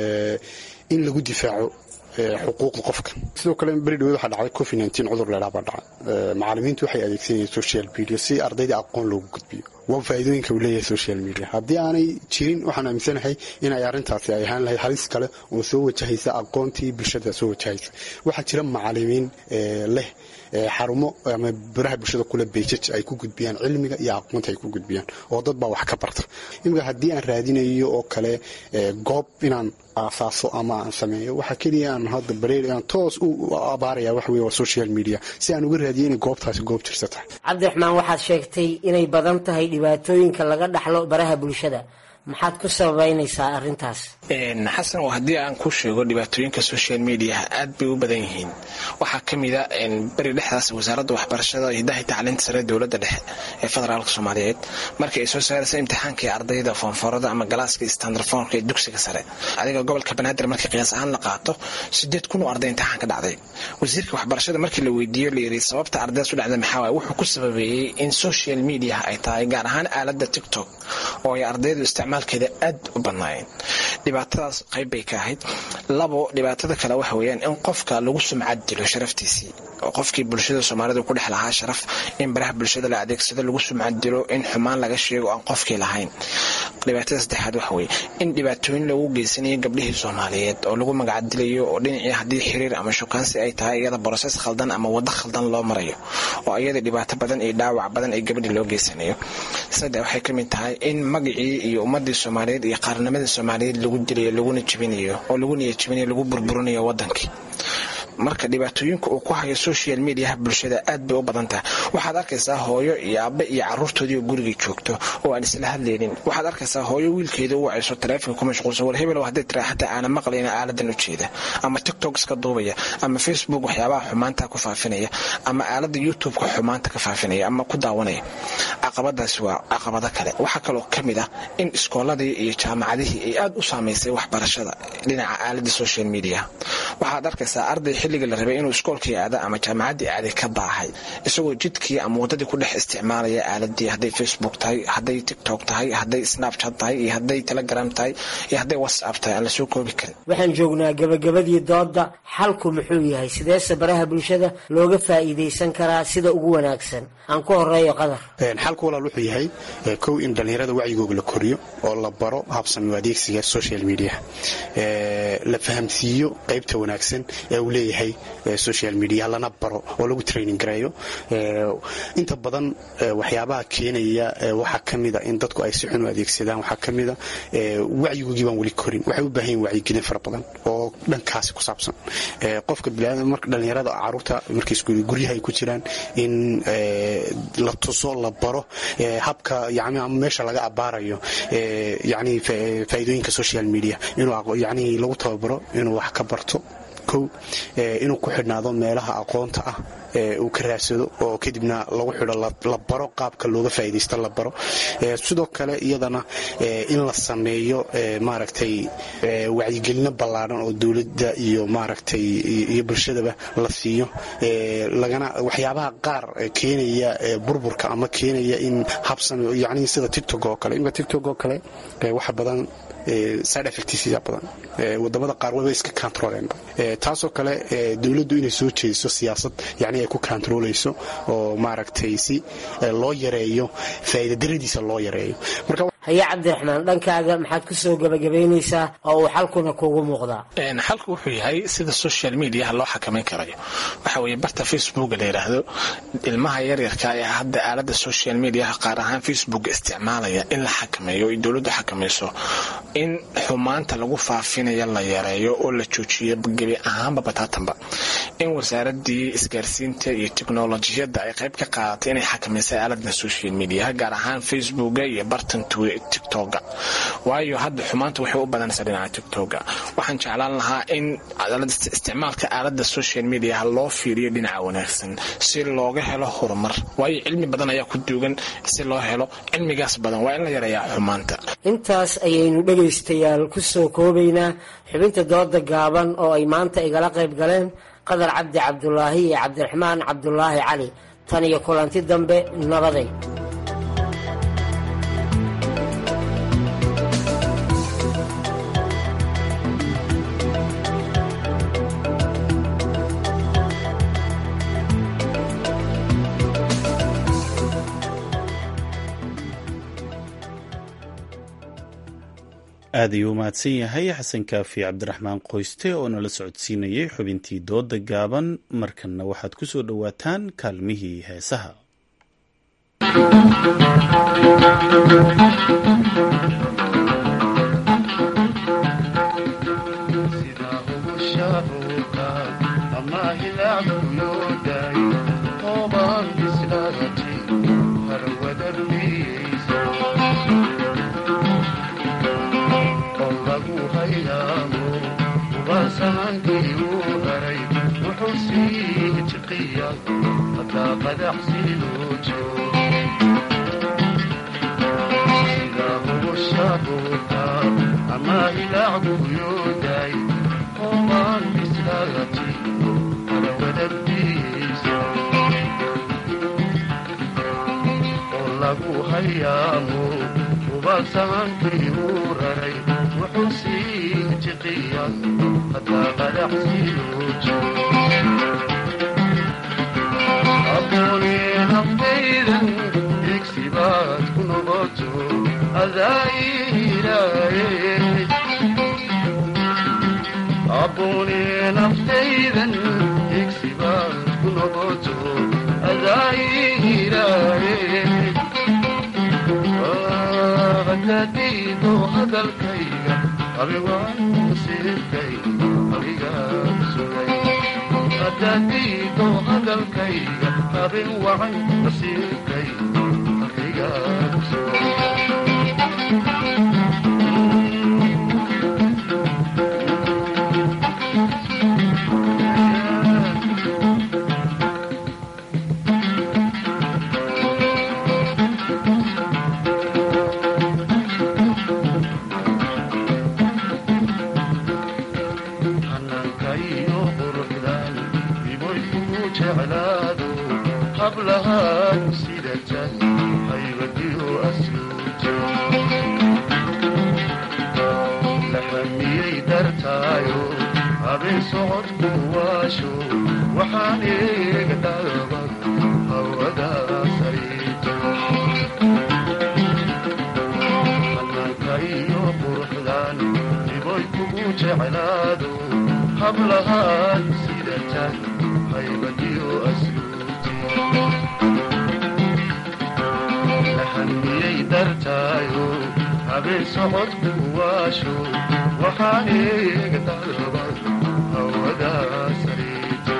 in lagu difaaco xuquuqda qofka. sidoo kale beri dhaweed waxaa dhacday covid nineteen cudur leedhaa baa dhacay. macallimiintu waxay adeegsanayeen social media si ardayda aqoon loogu gudbiyo. waa faa'iidooyinka uu leeyahay social media. haddii aanay jirin waxaan aaminsanahay inay arrintaasi ay ahaan lahayd halis kale oo soo wajahaysa aqoontii bulshada soo wajahaysa. waxaa jira macallimiin leh xarumo ama baraha bulshada kula beejaj ay ku gudbiyaan cilmiga iyo aqoonta ay ku gudbiyaan oo dad baa wax ka barta. imika haddii aan raadinayo oo kale goob inaan aasaaso ama aan sameeyo, waxaa keliya aan hadda bareer aan toos u abaaraya wax weeye waa social media si aan uga raadiyo inay goobtaasi goob jirta tahay. cabdiraxmaan, waxaad sheegtay inay badan tahay dhibaatooyinka laga dhaxlo baraha bulshada. maxaad ku sababaynaysaa arrintaas? xasan, oo haddii aan ku sheego dhibaatooyinka social mediaha aad bay u badan yihiin. waxaa ka mid a beri dhexdaas wasaaradda waxbarashada iyo hidaha tacliinta sare dowladda dhexe ee federaalka soomaaliyeed markii ay soo saaraysa imtixaanka ee ardayda foonfoorada ama galaaska standard foonka ee dugsiga sare, adiga gobolka banaadir markii qiyaas ahaan la qaato sideed kun oo arday imtixaan ka dhacday. wasiirka waxbarashada markii la weydiiyo la yiri sababta ardaydaas u dhacday maxaa waaye, wuxuu ku sababeeyey in social media ay tahay gaar ahaan aaladda tiktok oo ay ardaydu isticmaalkeeda aad u badnaayeen. dhibaatadaas qayb bay ka ahayd. labo, dhibaatada kale waxa weeyaan in qofka lagu sumcad dilo sharaftiisii, oo qofkii bulshada soomaalida ku dhex lahaa sharaf in baraha bulshada la adeegsado lagu sumcad dilo, in xumaan laga sheego aan qofkii lahayn. dhibaatada saddexaad waxa weeye in dhibaatooyin lagu geysanayo gabdhihii soomaaliyeed oo lagu magacdilayo, oo dhinacii haddii xiriir ama shukaansi ay tahay iyada borosees khaldan ama waddo khaldan loo marayo, oo iyada dhibaato badan iyo dhaawac badan ay gabadhii loo geysanayo. saddex, waxay ka mid tahay in magacii iyo ummadii soomaaliyeed iyo qaarnimadii soomaaliyeed lagu dilayo, laguna jebinayo oo lagu niya jebinayo, lagu burburinayo wadankii. marka dhibaatooyinka uu ku hayo social mediaha bulshada aad bay u badan tahay. waxaad arkaysaa hooyo iyo aabe iyo caruurtoodii oo gurigii joogto oo aan isla hadlaynin. waxaad arkaysaa hooyo wiilkeeda u wacayso taleefonka ku mashquulsan, war hebel hadday tiraa xataa aanan maqlayna aaladan u jeeda, ama tiktok iska duubaya, ama facebook waxyaabaha xumaanta ku faafinaya, ama aalada youtube-ka xumaanta ka faafinaya ama ku daawanaya. caqabadaasi waa caqabado kale. waxaa kaloo ka mid ah in iskooladii iyo jaamacadihii ay aad u saamaysay waxbarashada dhinaca aalada social media. waxaad arkaysaa arday xilliga la rabay inuu iskoolkii aada ama jaamacaddii aaday ka baahay, isagoo jidkii ama waddadii ku dhex isticmaalaya aaladii, hadday facebook tahay, hadday tiktok tahay, hadday snapchat tahay, iyo hadday telegram tahay, iyo hadday whatsapp tahay, aan la soo koobi karin. waxaan joognaa gabagabadii dooda. xalku muxuu yahay? sideese baraha bulshada looga faa'iidaysan karaa sida ugu wanaagsan? aan ku horeeyo Qadar. xalku walaal wuxuu yahay kow in dhalinyarada wacyigooda la koriyo oo la baro habsami u adeegsiga social media, la fahamsiiyo qaybta wanaagsan ee uu leeyahay social media, lana baro oo lagu training gareeyo. inta badan waxyaabaha keenaya waxaa ka mid a in dadku ay si xun u adeegsadaan. waxaa ka mid a wacyigoogii baan weli korin. waxay u baahan yihin wacyigelin fara badan oo dhankaasi ku saabsan. qofka biniaadam marka dhalinyarada caruurta markay guryaha ay ku jiraan in la tuso, la baro habka yani meesha laga abaarayo yani faa'iidooyinka social media, inuu yani lagu tababaro inuu wax ka barto. kow, inuu ku xidhnaado meelaha aqoonta ah uu ka raadsado, oo kadibna lagu xidho la baro qaabka looga faa'iidaysto la baro. sidoo kale iyadana in la sameeyo maaragtay wacyigelino ballaaran oo dowladda iyo maaragtay iyo bulshadaba la siiyo, lagana waxyaabaha qaar keenaya burburka ama keenaya in habsami yani sida tiktok oo kale. imka tiktok oo kale waxa badan side effectsia badan, wadamada qaar waba iska controleen. taasoo kale dowladdu inay soo jeediso siyaasad yani ay ku controlayso oo maaragtay si loo yareeyo faa'iidadaradiisa loo yareeyo. marka haya Cabdiraxmaan, dhankaaga maxaad ku soo gabagabaynaysaa oo uu xalkuna kugu muuqdaa? xalku wuxuu yahay sida social media loo xakameyn karayo. waxa weeye barta facebook la yiraahdo, ilmaha yaryarka ee hadda aalada social media qaar ahaan facebook isticmaalaya in la xakameeyo, in dowladdu xakameyso, in xumaanta lagu faafinayo la yareeyo oo la joojiyo gebi ahaanba bataatanba, in wasaaradii isgaarsiinta iyo tiknoolajiyadda ay qayb ka qaadatay inay xakameysay aalada social media gaar ahaan facebook iyo bartan tiktoka. waayo hadda xumaanta waxay u badanaysaa dhinaca tiktoka. waxaan jeclaan lahaa in isticmaalka aalada social media loo fiiriyo dhinaca wanaagsan si looga helo horumar, waayo cilmi badan ayaa ku duugan. si loo helo cilmigaas badan waa in la yareeyaa xumaanta. intaas ayaynu dhegaystayaal ku soo koobaynaa xubinta dooda gaaban oo ay maanta igala qayb galeen Qadar Cabdi Cabdulaahi iyo Cabdiraxmaan Cabdulaahi Cali. tan iyo kulanti dambe, nabaday. aad ayuu u mahadsan yahay xasan kaafi cabdiraxmaan qoyste oo nala socodsiinayay xubintii dooda gaaban. markanna waxaad ku soo dhowaataan kaalmihii heesaha. lagu hayaamo ubaasahankii uu raray wuxuu sii jiqiya haddaa qadaxsiiyuu jiro abbooni naftaydan igsibaad ku noqoto adaa ilaaye abbooni naftaydan igsibaad ku noqoto adaa ilaaye hadaadiido hadalkayga abewaan nasiibkay adigaa sugay hadaadiido hadalkayga aben wacan nasiibkay adigaa sugay hablahaan sidatan haybadiyo asluuta la hamiyey dartaayo habeen socodku waasho waxaan eega dalbad hawadaasayto hananka iyo quruxdan diboy kugu jeclaado hablahaan sidatan haybadiyo asluuta lahamiyey dartaayo habeen socodku waasho waxaan eega dalbad hawadaa sariito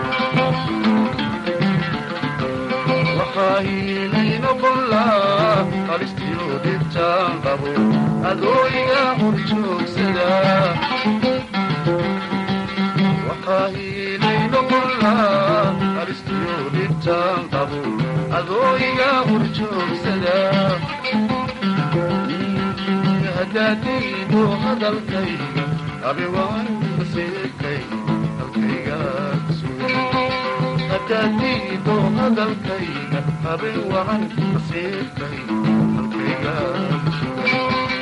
waxaa hiilay noqon laa halistiyo dhibtaan qabo adoo iga horjoogsada waxaa hiilay noqon laa halistiyo dhibtaan qabo adoo iga horjoogsada hadaadiido hadalkayga abewaan nasiibkay halkayga sugay hadaadiido hadalkayga haben wacan nasiibkay halkayga sugay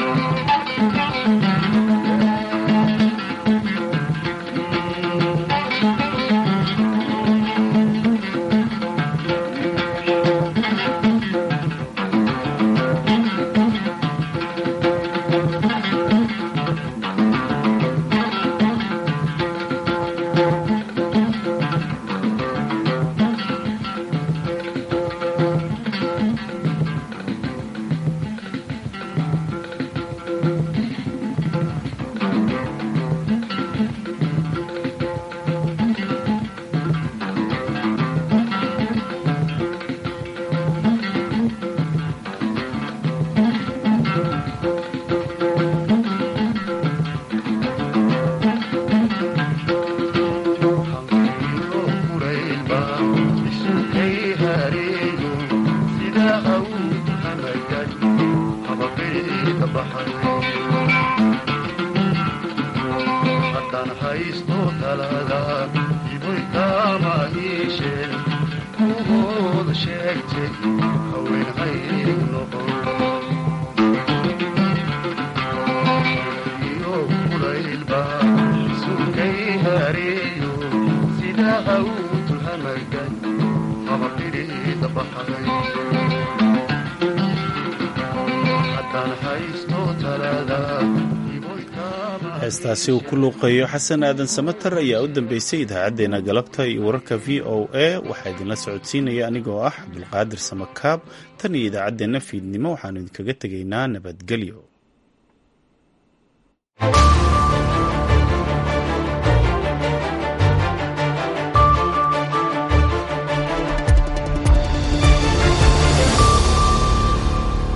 heestaasi uu ku luuqeeyo xasan aadan samatar ayaa u dambeysay idaacaddeenna galabta iyo wararka v o a waxaa idinla socodsiinaya anigoo ah cabdulqaadir samakaab tan iyo idaacaddeenna fiidnimo waxaanu idinkaga tegaynaa nabadgelyo.